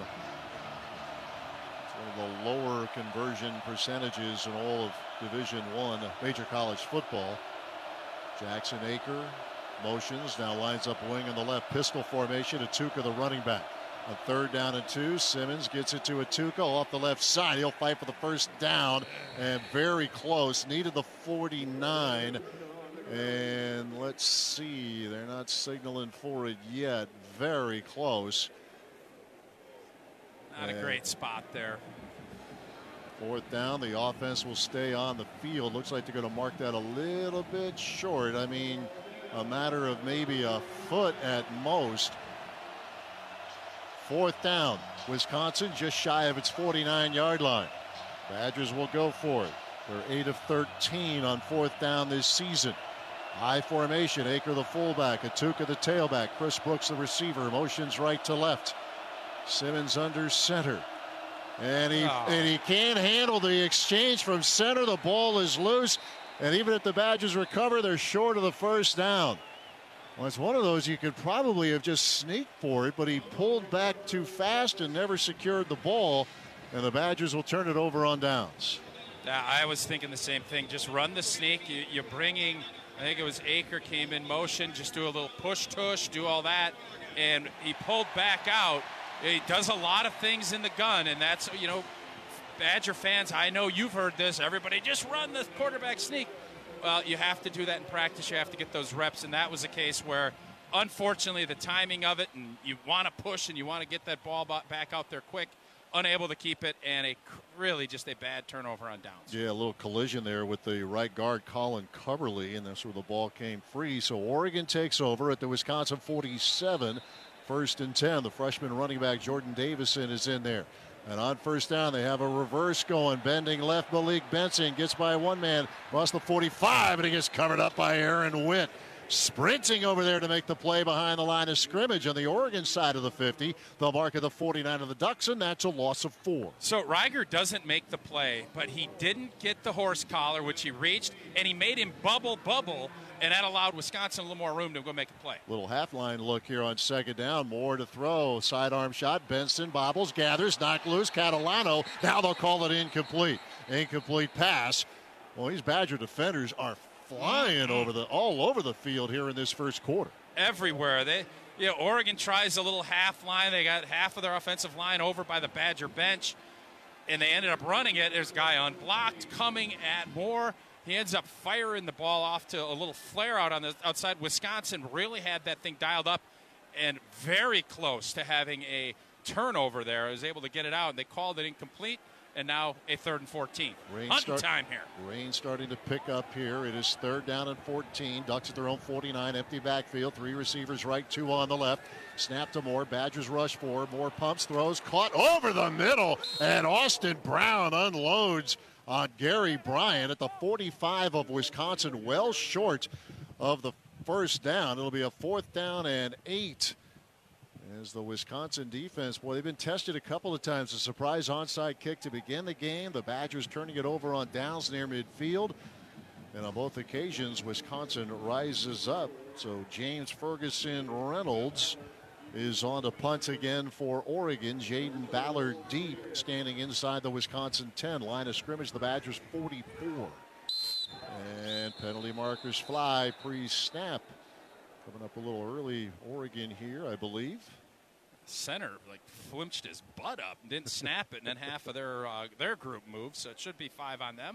It's one of the lower conversion percentages in all of Division One major college football. Jackson Aker motions, now lines up wing on the left, pistol formation. Atuka, the running back. On third down and two, Simmons gets it to Atuka off the left side. He'll fight for the first down, and very close. Needed the forty-nine. And let's see, they're not signaling for it yet. Very close. Not and a great spot there. Fourth down, the offense will stay on the field. Looks like they're going to mark that a little bit short. I mean, a matter of maybe a foot at most. Fourth down, Wisconsin just shy of its forty-nine yard line. Badgers will go for it. They're eight of thirteen on fourth down this season. High formation, Aker the fullback, Atuka the tailback, Chris Brooks the receiver, motions right to left. Simmons under center. And he, oh. and he can't handle the exchange from center. The ball is loose. And even if the Badgers recover, they're short of the first down. Well, it's one of those you could probably have just sneaked for it, but he pulled back too fast and never secured the ball. And the Badgers will turn it over on downs. Yeah, I was thinking the same thing. Just run the sneak. You, you're bringing, I think it was Aker came in motion, just do a little push-tush, do all that. And he pulled back out. He does a lot of things in the gun, and that's, you know, Badger fans, I know you've heard this. Everybody just run the quarterback sneak. Well, you have to do that in practice. You have to get those reps, and that was a case where, unfortunately, the timing of it, and you want to push and you want to get that ball back out there quick, unable to keep it, and a really just a bad turnover on downs. Yeah, a little collision there with the right guard, Colin Coverly, and that's where the ball came free. So Oregon takes over at the Wisconsin forty-seven. First and ten. The freshman running back Jordan Davison is in there. And on first down, they have a reverse going. Bending left, Malik Benson gets by one man across the forty-five, and he gets covered up by Aaron Witt. Sprinting over there to make the play behind the line of scrimmage on the Oregon side of the fifty. They'll mark at the forty-nine of the Ducks, and that's a loss of four. So Reiger doesn't make the play, but he didn't get the horse collar, which he reached, and he made him bubble, bubble, and that allowed Wisconsin a little more room to go make a play. Little half-line look here on second down. More to throw. Sidearm shot. Benson bobbles, gathers, knocked loose. Catalano. Now they'll call it incomplete. Incomplete pass. Well, these Badger defenders are flying over the all over the field here in this first quarter. Everywhere. They, you know, Oregon tries a little half line. They got half of their offensive line over by the Badger bench, and they ended up running it. There's a guy unblocked coming at Moore. He ends up firing the ball off to a little flare out on the outside. Wisconsin really had that thing dialed up and very close to having a turnover there. I was able to get it out, and they called it incomplete, and now a third and fourteen. Rain Hunting start, time here. Rain starting to pick up here. It is third down and fourteen. Ducks at their own forty-nine. Empty backfield. Three receivers right, two on the left. Snap to Moore. Badgers rush four. Moore pumps, throws, caught over the middle, and Austin Brown unloads on Gary Bryant at the forty-five of Wisconsin, well short of the first down. It'll be a fourth down and eight. As the Wisconsin defense, boy, they've been tested a couple of times. A surprise onside kick to begin the game. The Badgers turning it over on downs near midfield. And on both occasions, Wisconsin rises up. So James Ferguson Reynolds is on to punt again for Oregon. Jaden Ballard deep, standing inside the Wisconsin ten. Line of scrimmage, the Badgers forty-four. And penalty markers fly pre-snap. Coming up a little early, Oregon here, I believe. Center like flinched his butt up and didn't snap it, and then half of their uh, their group moved, so it should be five on them.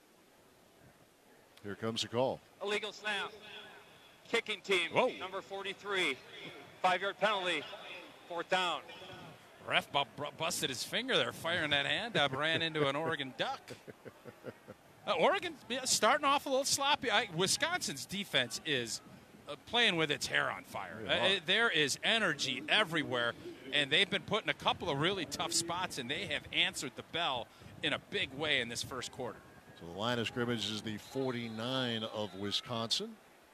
Here comes the call. Illegal snap. Kicking team, Whoa. number forty-three. Five-yard penalty. Fourth down. Ref bu- busted his finger there, firing that hand up, ran into an Oregon Duck. Uh, Oregon yeah, starting off a little sloppy. I, Wisconsin's defense is uh, playing with its hair on fire. Uh, it, there is energy everywhere, and they've been put in a couple of really tough spots, and they have answered the bell in a big way in this first quarter. So the line of scrimmage is the forty-nine of Wisconsin.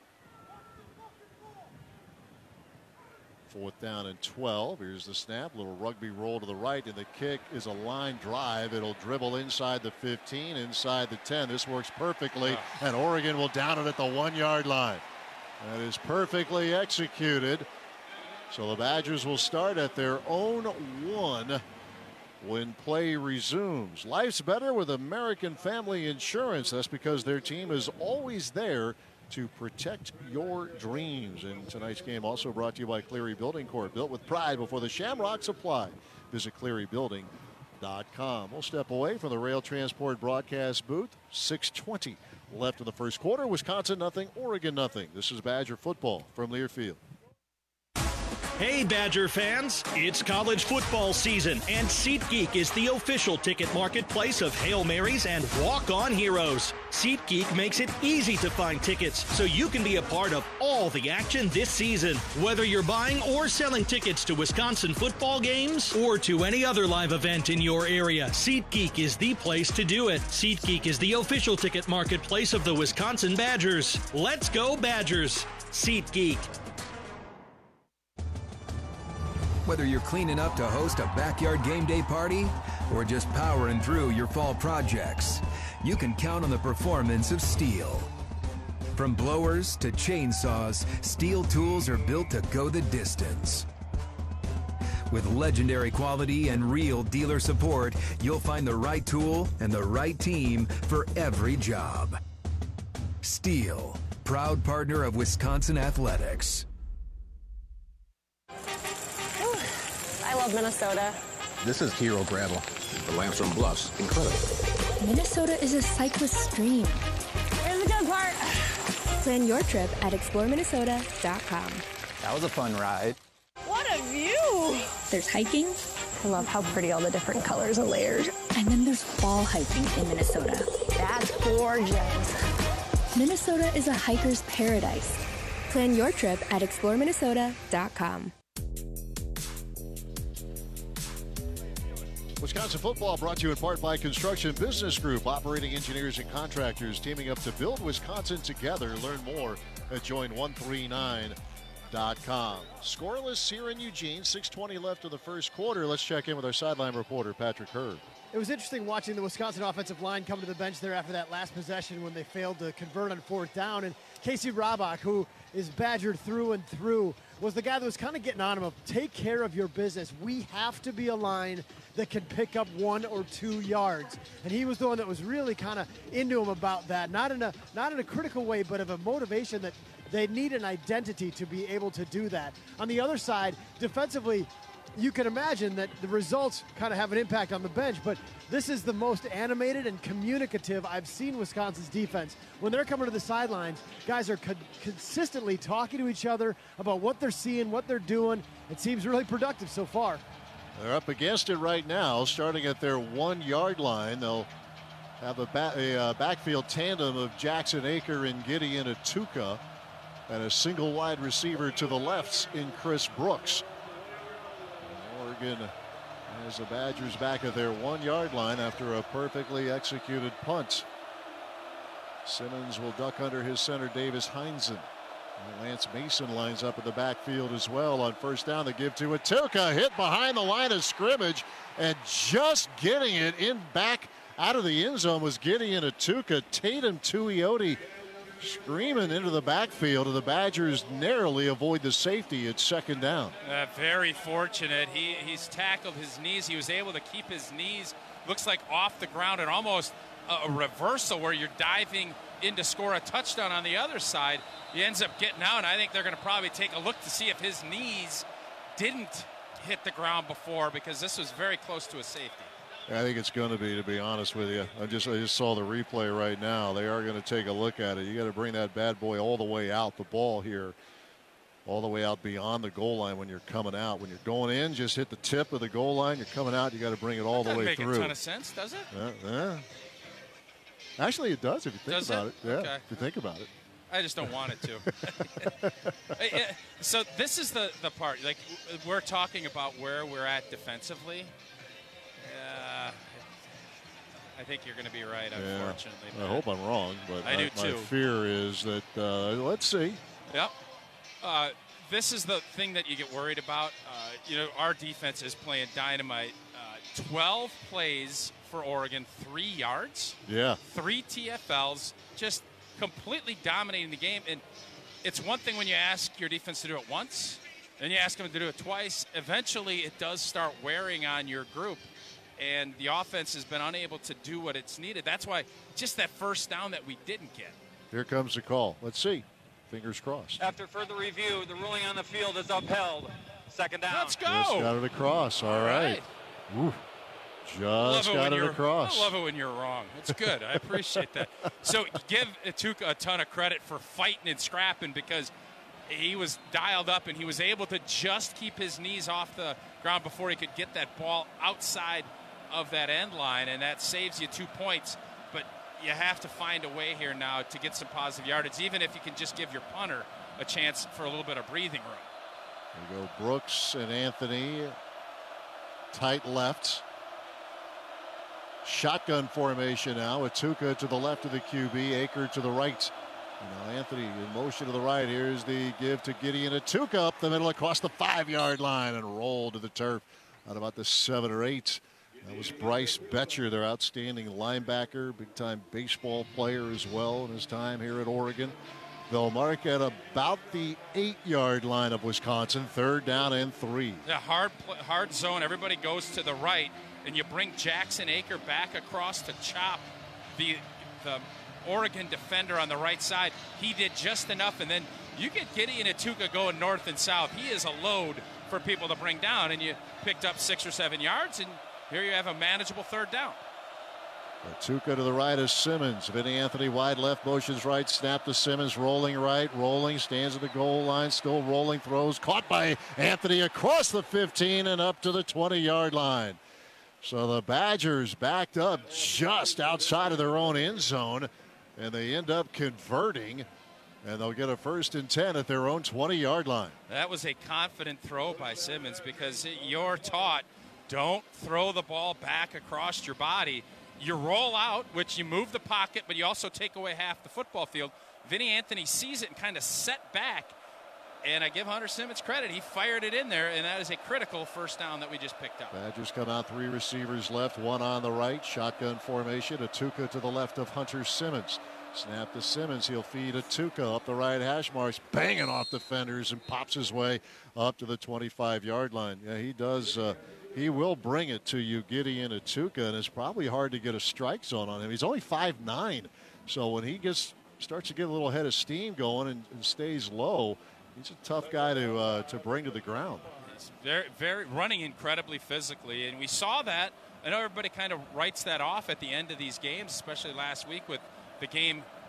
Fourth down and twelve. Here's the snap. Little rugby roll to the right, and the kick is a line drive. It'll dribble inside the fifteen, inside the ten. This works perfectly, and Oregon will down it at the one-yard line. That is perfectly executed. So the Badgers will start at their own one when play resumes. Life's better with American Family Insurance. That's because their team is always there to protect your dreams. And tonight's game also brought to you by Cleary Building Corp. Built with pride before the Shamrocks apply. Visit cleary building dot com. We'll step away from the Rail Transport broadcast booth. six twenty left in the first quarter. Wisconsin nothing, Oregon nothing. This is Badger football from Learfield. Hey Badger fans, it's college football season, and SeatGeek is the official ticket marketplace of Hail Marys and walk-on heroes. SeatGeek makes it easy to find tickets so you can be a part of all the action this season. Whether you're buying or selling tickets to Wisconsin football games or to any other live event in your area, SeatGeek is the place to do it. SeatGeek is the official ticket marketplace of the Wisconsin Badgers. Let's go Badgers! SeatGeek. Whether you're cleaning up to host a backyard game day party or just powering through your fall projects, you can count on the performance of Steel. From blowers to chainsaws, Steel tools are built to go the distance. With legendary quality and real dealer support, you'll find the right tool and the right team for every job. Steel, proud partner of Wisconsin Athletics. I love Minnesota. This is Hero Gravel. The Lamstrom Bluffs. Incredible. Minnesota is a cyclist stream. Here's the good part. Plan your trip at explore minnesota dot com. That was a fun ride. What a view. There's hiking. I love how pretty all the different colors and layers. And then there's fall hiking in Minnesota. That's gorgeous. Minnesota is a hiker's paradise. Plan your trip at explore minnesota dot com. Wisconsin football brought to you in part by Construction Business Group, operating engineers and contractors teaming up to build Wisconsin together. Learn more at join one three nine dot com. Scoreless here in Eugene, six twenty left of the first quarter. Let's check in with our sideline reporter, Patrick Hurd. It was interesting watching the Wisconsin offensive line come to the bench there after that last possession when they failed to convert on fourth down. And Casey Rabach, who is Badger through and through, was the guy that was kind of getting on him of take care of your business. We have to be a line that can pick up one or two yards. And he was the one that was really kind of into him about that. Not in a not in a critical way, but of a motivation that they need an identity to be able to do that. On the other side, defensively, you can imagine that the results kind of have an impact on the bench, but this is the most animated and communicative I've seen Wisconsin's defense. When they're coming to the sidelines, guys are co- consistently talking to each other about what they're seeing, what they're doing. It seems really productive so far. They're up against it right now, starting at their one-yard line. They'll have a, ba a uh, backfield tandem of Jackson Aker and Gideon Atuka, and a single wide receiver to the left in Chris Brooks. Oregon has the Badgers back at their one-yard line after a perfectly executed punt. Simmons will duck under his center, Davis Heinzen. Lance Mason lines up in the backfield as well on first down. They give to Atuka, hit behind the line of scrimmage, and just getting it in back out of the end zone was Gideon Atuka. Tatum Tuioti screaming into the backfield, and the Badgers narrowly avoid the safety at second down. Uh, very fortunate. He he's tackled his knees. He was able to keep his knees, looks like, off the ground, and almost a, a reversal where you're diving in to score a touchdown on the other side. He ends up getting out, and I think they're going to probably take a look to see if his knees didn't hit the ground before, because this was very close to a safety. I think it's going to be, to be honest with you. I just I just saw the replay right now. They are going to take a look at it. You got to bring that bad boy all the way out the ball here, all the way out beyond the goal line when you're coming out. When you're going in, just hit the tip of the goal line. You're coming out, you got to bring it all That the way make through. Make a ton of sense, does it? Yeah, yeah. Actually, it does if you think does about it? it. Yeah, okay. if you think about it. I just don't want it to. So this is the, the part. Like, we're talking about where we're at defensively. Uh, I think you're going to be right, unfortunately. Yeah, I hope I'm wrong, but I my, do too. my fear is that, uh, let's see. Yep. Uh, this is the thing that you get worried about. Uh, you know, our defense is playing dynamite. Uh, twelve plays for Oregon, three yards. Yeah. Three T F Ls, just completely dominating the game. And it's one thing when you ask your defense to do it once, then you ask them to do it twice. Eventually, it does start wearing on your group, and the offense has been unable to do what it's needed. That's why just that first down that we didn't get. Here comes the call. Let's see. Fingers crossed. After further review, the ruling on the field is upheld. Second down. Let's go. Just got it across. All, All right. right. Ooh. Just got it, it across. I love it when you're wrong. It's good. I appreciate that. So give Atuka a ton of credit for fighting and scrapping, because he was dialed up and he was able to just keep his knees off the ground before he could get that ball outside of that end line, and that saves you two points. But you have to find a way here now to get some positive yardage, even if you can just give your punter a chance for a little bit of breathing room. There you go, Brooks and Anthony. Tight left. Shotgun formation now. Atuka to the left of the Q B, Aker to the right. You know, Anthony in motion to the right. Here's the give to Gideon Atuka up the middle across the five-yard line and rolled to the turf at about the seven or eight. That was Bryce Betcher, their outstanding linebacker, big-time baseball player as well in his time here at Oregon. They'll mark at about the eight-yard line of Wisconsin, third down and three. The hard, hard zone. Everybody goes to the right, and you bring Jackson Aker back across to chop the the Oregon defender on the right side. He did just enough, and then you get Gideon Atuka going north and south. He is a load for people to bring down, and you picked up six or seven yards, and here you have a manageable third down. Atuka to the right of Simmons. Vinny Anthony wide left, motions right, snap to Simmons, rolling right, rolling, stands at the goal line, still rolling, throws, caught by Anthony across the fifteen and up to the twenty-yard line. So the Badgers backed up just outside of their own end zone, and they end up converting, and they'll get a first and ten at their own twenty-yard line. That was a confident throw by Simmons, because you're taught, don't throw the ball back across your body. You roll out, which you move the pocket, but you also take away half the football field. Vinny Anthony sees it and kind of set back, and I give Hunter Simmons credit. He fired it in there, and that is a critical first down that we just picked up. Badgers come out, three receivers left, one on the right. Shotgun formation. Atuka to the left of Hunter Simmons. Snap to Simmons. He'll feed Atuka up the right hash marks, banging off defenders, and pops his way up to the twenty-five-yard line. Yeah, he does. Uh, he will bring it to you, Gideon Atuka, and it's probably hard to get a strike zone on him. He's only five nine, so when he gets starts to get a little head of steam going and, and stays low, he's a tough guy to uh, to bring to the ground. He's very, very running incredibly physically, and we saw that. I know everybody kind of writes that off at the end of these games, especially last week with the game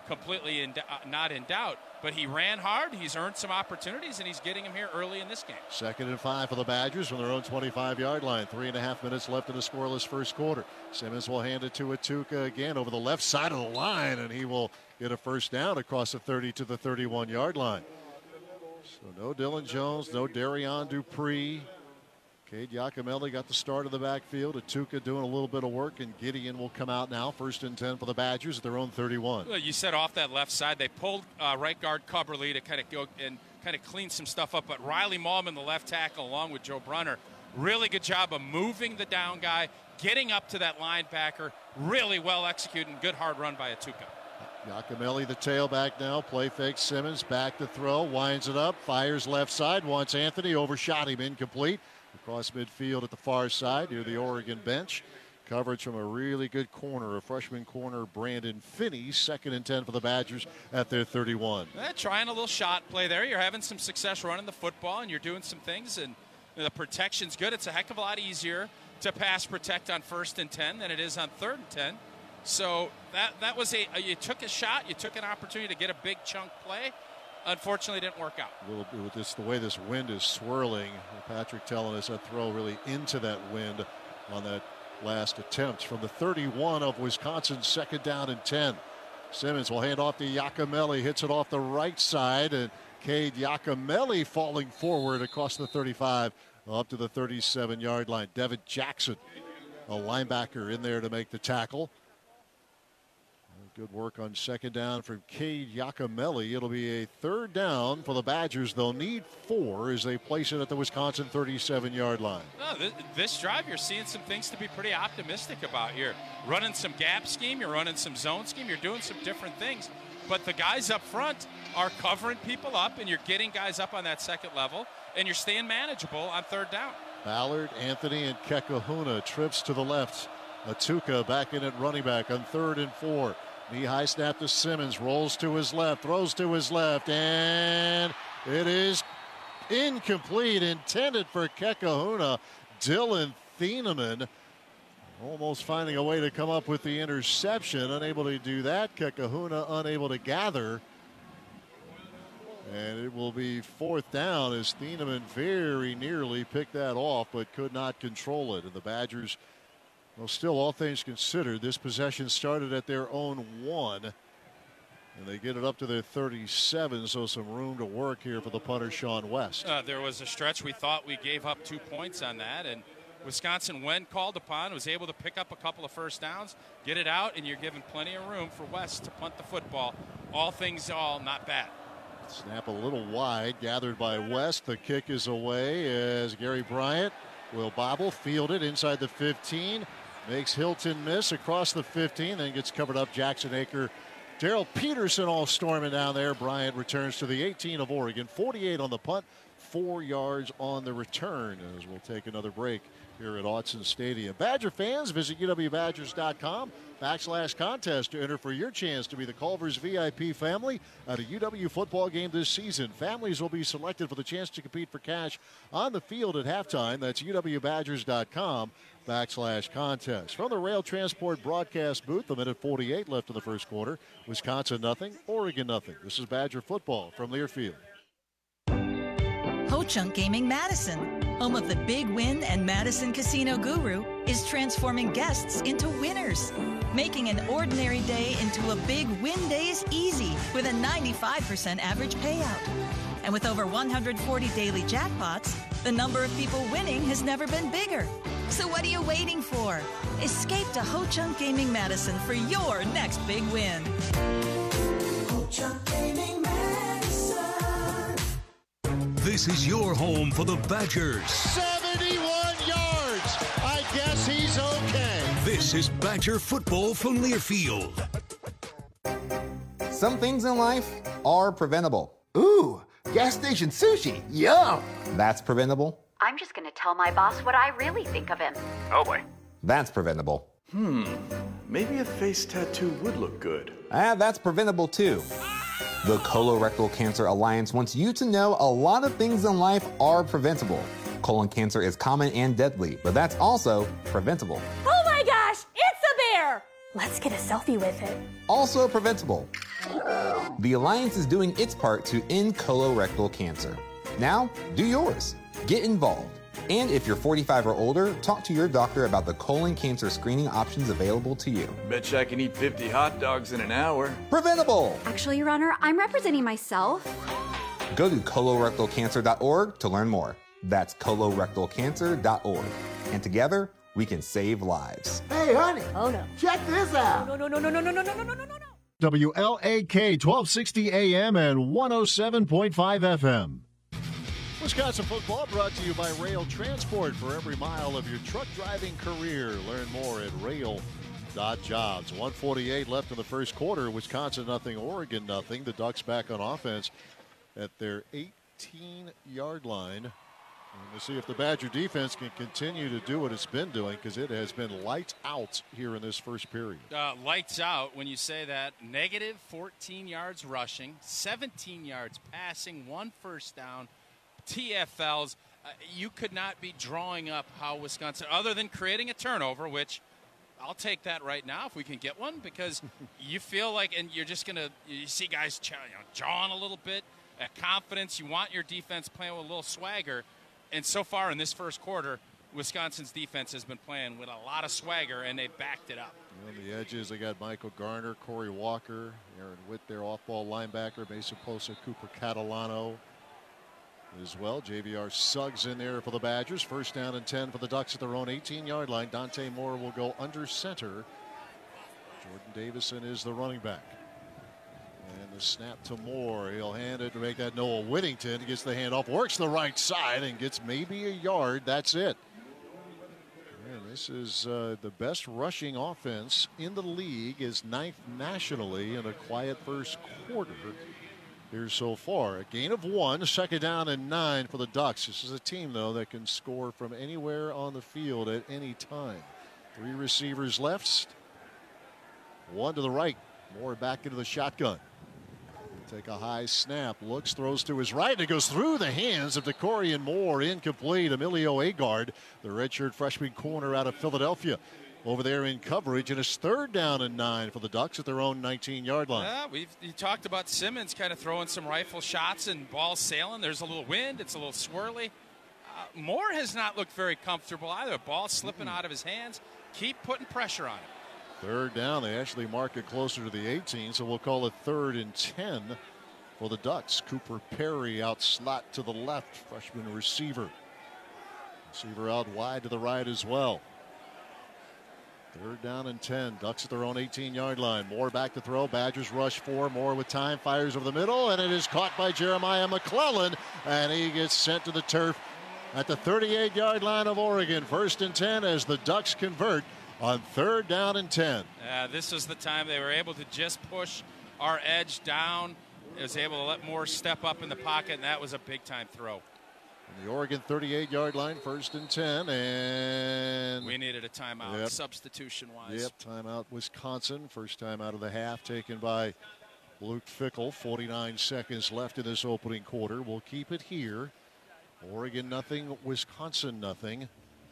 completely in, uh, not in doubt. But he ran hard. He's earned some opportunities, and he's getting them here early in this game. Second and five for the Badgers from their own twenty-five-yard line. Three and a half minutes left in the scoreless first quarter. Simmons will hand it to Atuka again over the left side of the line, and he will get a first down across the thirty to the thirty-one-yard line. So no Dylan Jones, no Darion Dupree. Cade Giacomelli got the start of the backfield. Atuka doing a little bit of work, and Gideon will come out now. First and ten for the Badgers at their own thirty-one. Well, you said off that left side, they pulled uh, right guard Cubberly to kind of go and kind of clean some stuff up. But Riley Mahlman, the left tackle, along with Joe Brunner, really good job of moving the down guy, getting up to that linebacker. Really well executed, good hard run by Atuka. Giacomelli, the tailback now. Play fake Simmons, back to throw, winds it up, fires left side, wants Anthony, overshot him, incomplete. Across midfield at the far side near the Oregon bench. Coverage from a really good corner, a freshman corner, Brandon Finney. Second and ten for the Badgers at their thirty-one. Eh, trying a little shot play there. You're having some success running the football, and you're doing some things, and the protection's good. It's a heck of a lot easier to pass protect on first and ten than it is on third and ten. So that that was a, a you took a shot, you took an opportunity to get a big chunk play. Unfortunately, didn't work out. A little bit with this, the way this wind is swirling. Patrick telling us that throw really into that wind on that last attempt from the thirty-one of Wisconsin. Second down and ten. Simmons will hand off to Giacomelli, hits it off the right side, and Cade Giacomelli falling forward across the thirty-five up to the thirty-seven-yard line. Devin Jackson, a linebacker, in there to make the tackle. Good work on second down from Cade Giacomelli. It'll be a third down for the Badgers. They'll need four as they place it at the Wisconsin thirty-seven-yard line. No, this, this drive, you're seeing some things to be pretty optimistic about. You're running some gap scheme, you're running some zone scheme, you're doing some different things. But the guys up front are covering people up, and you're getting guys up on that second level, and you're staying manageable on third down. Ballard, Anthony, and Kekahuna trips to the left. Atuka back in at running back on third and four. Knee-high snap to Simmons, rolls to his left, throws to his left, and it is incomplete, intended for Kekahuna. Dylan Thieneman almost finding a way to come up with the interception, unable to do that. Kekahuna unable to gather. And it will be fourth down as Thieneman very nearly picked that off, but could not control it. And the Badgers, well, still, all things considered, this possession started at their own one. And they get it up to their thirty-seven, so some room to work here for the punter, Sean West. Uh, there was a stretch we thought we gave up two points on that, and Wisconsin, when called upon, was able to pick up a couple of first downs, get it out, and you're giving plenty of room for West to punt the football. All things all, not bad. Snap a little wide, gathered by West. The kick is away as Gary Bryant will bobble, field it inside the fifteen. Makes Hilton miss across the fifteen, then gets covered up. Jackson Aker, Daryl Peterson all storming down there. Bryant returns to the eighteen of Oregon. forty-eight on the punt, four yards on the return, as we'll take another break here at Autzen Stadium. Badger fans, visit U W Badgers dot com backslash contest to enter for your chance to be the Culver's V I P family at a U W football game this season. Families will be selected for the chance to compete for cash on the field at halftime. That's U W Badgers dot com backslash contest. From the Rail Transport broadcast booth, a minute forty-eight left in the first quarter. Wisconsin nothing, Oregon nothing. This is Badger football from Learfield. Ho-Chunk Gaming Madison, home of the Big Win and Madison Casino Guru, is transforming guests into winners, making an ordinary day into a big win days easy with a ninety-five percent average payout. And with over one hundred forty daily jackpots, the number of people winning has never been bigger. So what are you waiting for? Escape to Ho-Chunk Gaming Madison for your next big win. Ho-Chunk Gaming Madison. This is your home for the Badgers. seventy-one yards. I guess he's okay. This is Badger football from Learfield. Some things in life are preventable. Ooh, gas station sushi. Yum. That's preventable. I'm just going to tell my boss what I really think of him. Oh boy. That's preventable. Hmm, maybe a face tattoo would look good. Ah, that's preventable too. The Colorectal Cancer Alliance wants you to know a lot of things in life are preventable. Colon cancer is common and deadly, but that's also preventable. Oh my gosh, it's a bear! Let's get a selfie with it. Also preventable. The Alliance is doing its part to end colorectal cancer. Now, do yours. Get involved. And if you're forty-five or older, talk to your doctor about the colon cancer screening options available to you. Bet you I can eat fifty hot dogs in an hour. Preventable! Actually, Your Honor, I'm representing myself. Go to colorectal cancer dot org to learn more. That's colorectal cancer dot org. And together, we can save lives. Hey, honey. Oh, no. Check this out. No, no, no, no, no, no, no, no, no, no, no, no. W L A K twelve sixty A M and one oh seven point five F M. Wisconsin football brought to you by Rail Transport. For every mile of your truck driving career, learn more at rail dot jobs. one forty-eight left in the first quarter. Wisconsin nothing, Oregon nothing. The Ducks back on offense at their eighteen-yard line. And we'll see if the Badger defense can continue to do what it's been doing, because it has been lights out here in this first period. Uh, lights out when you say that. Negative fourteen yards rushing, seventeen yards passing, one first down. T F Ls, uh, you could not be drawing up how Wisconsin, other than creating a turnover, which I'll take that right now if we can get one, because you feel like, and you're just going to, you see guys ch- you know, jawing a little bit, uh, confidence. You want your defense playing with a little swagger. And so far in this first quarter, Wisconsin's defense has been playing with a lot of swagger, and they've backed it up. On the edges, they got Michael Garner, Corey Walker, Aaron Witt, their off-ball linebacker, Mason Posa, Cooper Catalano as well. J V R Suggs in there for the Badgers. First down and ten for the Ducks at their own eighteen-yard line. Dante Moore will go under center. Jordan Davison is the running back. And the snap to Moore. He'll hand it to make that Noah Whittington. He gets the handoff, works the right side, and gets maybe a yard. That's it. And this is uh, the best rushing offense in the league, is ninth nationally in a quiet first quarter here so far. A gain of one, second down and nine for the Ducks. This is a team, though, that can score from anywhere on the field at any time. Three receivers left. One to the right. Moore back into the shotgun. Take a high snap. Looks, throws to his right. And it goes through the hands of DeCorian Moore. Incomplete. Emilio Agard, the redshirt freshman corner out of Philadelphia, over there in coverage. And it's third down and nine for the Ducks at their own nineteen-yard line. Yeah, we've you talked about Simmons kind of throwing some rifle shots and balls sailing. There's a little wind. It's a little swirly. Uh, Moore has not looked very comfortable either. Ball slipping mm-hmm. out of his hands. Keep putting pressure on him. Third down. They actually mark it closer to the eighteen, so we'll call it third and ten for the Ducks. Cooper Perry out slot to the left, freshman receiver. Receiver out wide to the right as well. Third down and ten. Ducks at their own eighteen-yard line. Moore back to throw. Badgers rush four. Moore with time. Fires over the middle. And it is caught by Jeremiah McClellan. And he gets sent to the turf at the thirty-eight-yard line of Oregon. First and ten as the Ducks convert on third down and ten. Uh, this was the time they were able to just push our edge down. It was able to let Moore step up in the pocket, and that was a big-time throw. The Oregon thirty-eight-yard line, first and ten, and we needed a timeout, yep. substitution-wise. Yep, timeout Wisconsin. First time out of the half taken by Luke Fickell. forty-nine seconds left in this opening quarter. We'll keep it here. Oregon nothing, Wisconsin nothing.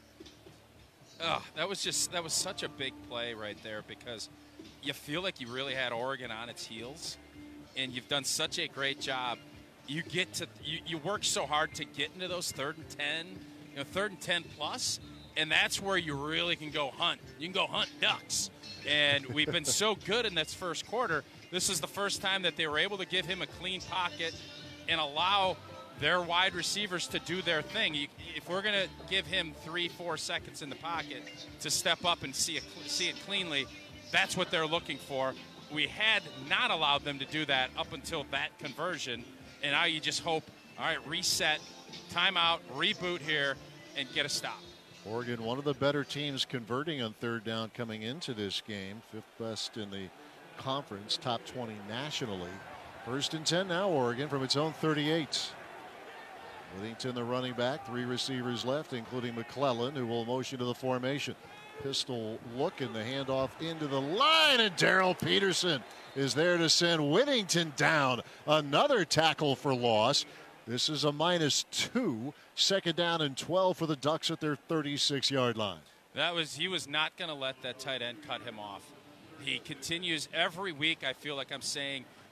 Oh, that was just that was such a big play right there, because you feel like you really had Oregon on its heels, and you've done such a great job. You get to you, you work so hard to get into those third and ten, you know, third and ten plus, and that's where you really can go hunt. You can go hunt ducks, and we've been so good in this first quarter. This is the first time that they were able to give him a clean pocket and allow their wide receivers to do their thing. You, if we're going to give him three, four seconds in the pocket to step up and see it, see it cleanly, that's what they're looking for. We had not allowed them to do that up until that conversion, and now you just hope, all right, reset, timeout, reboot here, and get a stop. Oregon, one of the better teams converting on third down coming into this game. Fifth best in the conference, top twenty nationally. First and ten now, Oregon from its own thirty-eight. Whittington, the running back, three receivers left, including McClellan, who will motion to the formation. Pistol look and the handoff into the line, and Darrell Peterson is there to send Whittington down. Another tackle for loss. This is a minus two. Second down and twelve for the Ducks at their thirty-six-yard line. That was he was not going to let that tight end cut him off. He continues every week. I feel like I'm saying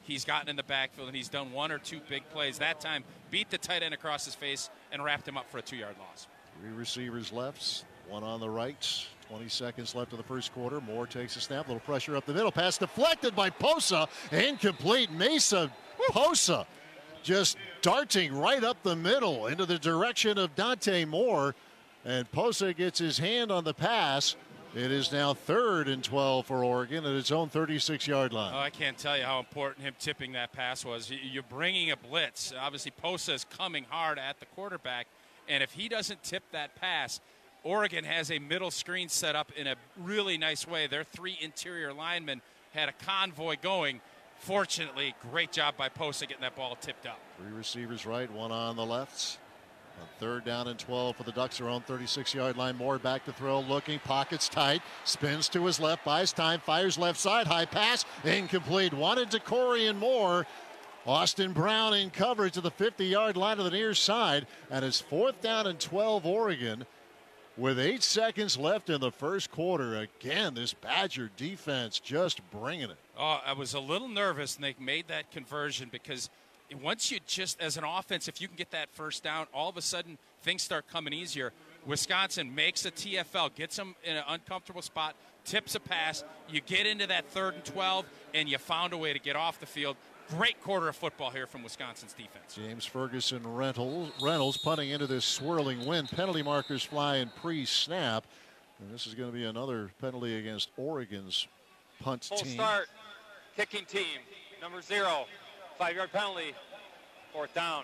he's gotten in the backfield and he's done one or two big plays. That time, beat the tight end across his face and wrapped him up for a two-yard loss. Three receivers left, one on the right. twenty seconds left in the first quarter. Moore takes a snap, a little pressure up the middle. Pass deflected by Posa. Incomplete. Mesa Posa just darting right up the middle into the direction of Dante Moore. And Posa gets his hand on the pass. It is now third and twelve for Oregon at its own thirty-six-yard line. Oh, I can't tell you how important him tipping that pass was. You're bringing a blitz. Obviously, Posa is coming hard at the quarterback. And if he doesn't tip that pass, Oregon has a middle screen set up in a really nice way. Their three interior linemen had a convoy going. Fortunately, great job by Posa getting that ball tipped up. Three receivers right, one on the left. On third down and twelve for the Ducks, their own thirty-six-yard line. Moore back to throw, looking, pockets tight, spins to his left, buys time, fires left side, high pass, incomplete. Wanted to Corey and Moore. Austin Brown in coverage to the fifty-yard line to the near side. And it's fourth down and twelve Oregon with eight seconds left in the first quarter. Again, this Badger defense just bringing it. Oh, I was a little nervous, and they made that conversion because once you just, as an offense, if you can get that first down, all of a sudden things start coming easier. Wisconsin makes a T F L, gets them in an uncomfortable spot, tips a pass. You get into that third and twelve, and you found a way to get off the field. Great quarter of football here from Wisconsin's defense. James Ferguson Reynolds, Reynolds punting into this swirling wind. Penalty markers flying pre-snap. And this is going to be another penalty against Oregon's punt Full team. start, kicking team, number zero. Five-yard penalty, fourth down.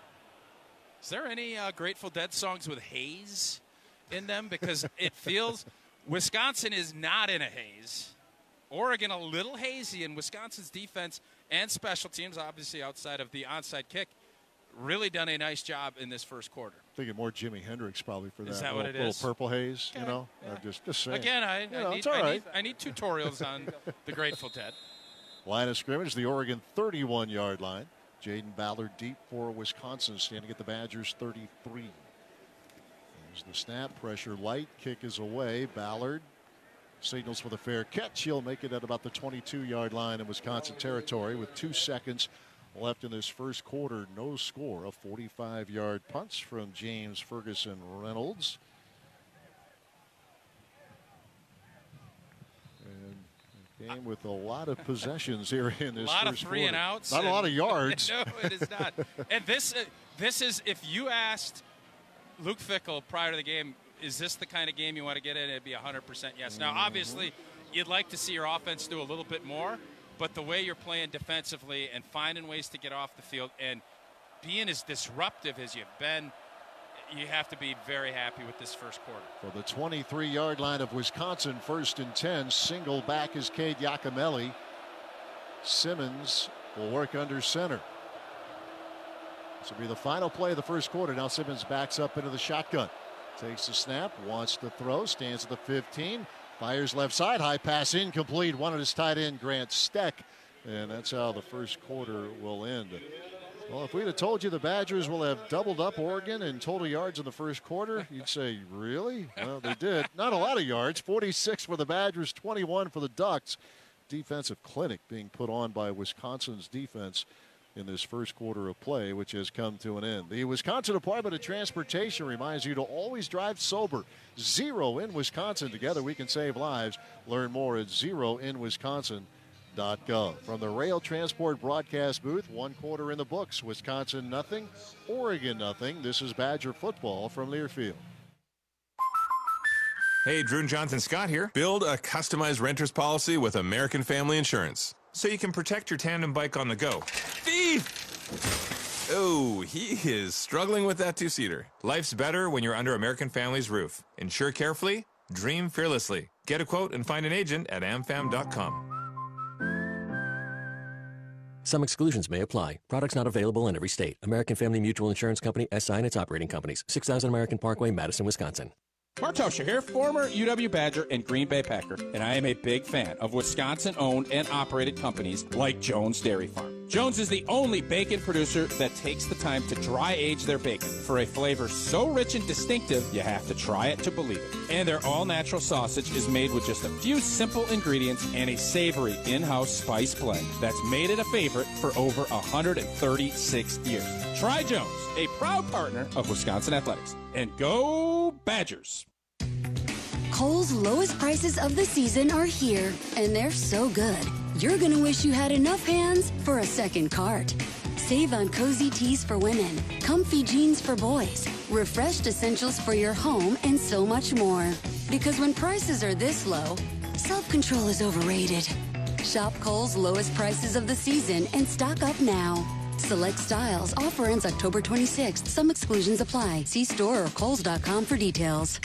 Is there any uh, Grateful Dead songs with haze in them? Because it feels Wisconsin is not in a haze. Oregon a little hazy, and Wisconsin's defense and special teams, obviously outside of the onside kick, really done a nice job in this first quarter. Thinking more Jimi Hendrix probably for that. Is that little, what it is? Little purple haze, Okay. you know? Yeah. I'm just, just saying. Again, I, You I, know, need, it's all I, right. need, I need tutorials on the Grateful Dead. Line of scrimmage, the Oregon thirty-one-yard line. Jaden Ballard deep for Wisconsin, standing at the Badgers thirty-three. There's the snap, pressure light, kick is away. Ballard signals for the fair catch. He'll make it at about the twenty-two-yard line in Wisconsin territory with two seconds left in this first quarter. No score. A forty-five-yard punch from James Ferguson Reynolds. And a game with a lot of possessions here in this A lot of first three quarter. and outs. Not and, a lot of yards. No, it is not. And this, uh, this is, if you asked Luke Fickell prior to the game, is this the kind of game you want to get in? It'd be one hundred percent yes. Now, obviously, you'd like to see your offense do a little bit more, but the way you're playing defensively and finding ways to get off the field and being as disruptive as you've been, you have to be very happy with this first quarter. For the twenty-three-yard line of Wisconsin, first and ten. Single back is Cade Giacomelli. Simmons will work under center. This will be the final play of the first quarter. Now Simmons backs up into the shotgun. Takes the snap, wants to throw, stands at the fifteen, fires left side, high pass incomplete. One of his tight end, Grant Steck, and that's how the first quarter will end. Well, if we'd have told you the Badgers will have doubled up Oregon in total yards in the first quarter, you'd say, really? Well, they did. Not a lot of yards, forty-six for the Badgers, twenty-one for the Ducks. Defensive clinic being put on by Wisconsin's defense in this first quarter of play, which has come to an end. The Wisconsin Department of Transportation reminds you to always drive sober. Zero in Wisconsin. Together we can save lives. Learn more at zero in wisconsin dot gov. From the Rail Transport broadcast booth, one quarter in the books. Wisconsin nothing, Oregon nothing. This is Badger football from Learfield. Hey, Drew and Johnson Scott here. Build a customized renter's policy with American Family Insurance so you can protect your tandem bike on the go. Thief! Oh, he is struggling with that two-seater. Life's better when you're under American Family's roof. Insure carefully, dream fearlessly. Get a quote and find an agent at am fam dot com. Some exclusions may apply. Products not available in every state. American Family Mutual Insurance Company, S I and its operating companies. six thousand American Parkway, Madison, Wisconsin. Mark Tauscher here, former U W Badger and Green Bay Packer, and I am a big fan of Wisconsin-owned and operated companies like Jones Dairy Farm. Jones is the only bacon producer that takes the time to dry age their bacon for a flavor so rich and distinctive, you have to try it to believe it. And their all-natural sausage is made with just a few simple ingredients and a savory in-house spice blend that's made it a favorite for over one hundred thirty-six years. Try Jones, a proud partner of Wisconsin Athletics. And go Badgers! Kohl's lowest prices of the season are here, and they're so good. You're gonna wish you had enough hands for a second cart. Save on cozy tees for women, comfy jeans for boys, refreshed essentials for your home, and so much more. Because when prices are this low, self-control is overrated. Shop Kohl's lowest prices of the season and stock up now. Select styles. Offer ends October twenty-sixth. Some exclusions apply. See store or kohls dot com for details.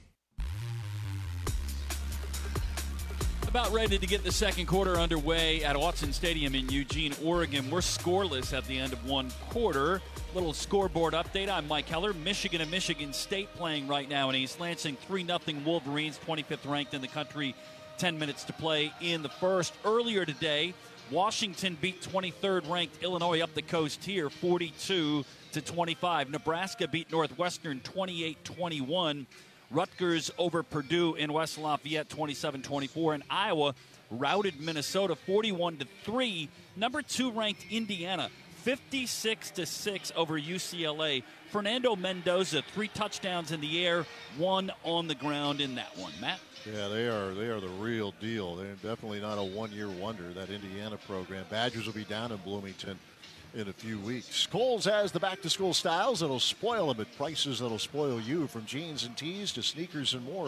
About ready to get the second quarter underway at Autzen Stadium in Eugene, Oregon. We're scoreless at the end of one quarter. Little scoreboard update. I'm Mike Heller. Michigan and Michigan State playing right now in East Lansing. three nothing Wolverines, twenty-fifth ranked in the country. ten minutes to play in the first. Earlier today, Washington beat twenty-third ranked Illinois up the coast here, forty-two to twenty-five. Nebraska beat Northwestern twenty-eight twenty-one. Rutgers over Purdue in West Lafayette twenty-seven twenty-four. And Iowa routed Minnesota forty-one to three. Number two ranked Indiana fifty-six to six over U C L A. Fernando Mendoza, three touchdowns in the air, one on the ground in that one. Matt? Yeah, they are they are the real deal. They're definitely not a one-year wonder, that Indiana program. Badgers will be down in Bloomington in a few weeks. Kohl's has the back-to-school styles that'll spoil them at prices that'll spoil you. From jeans and tees to sneakers and more.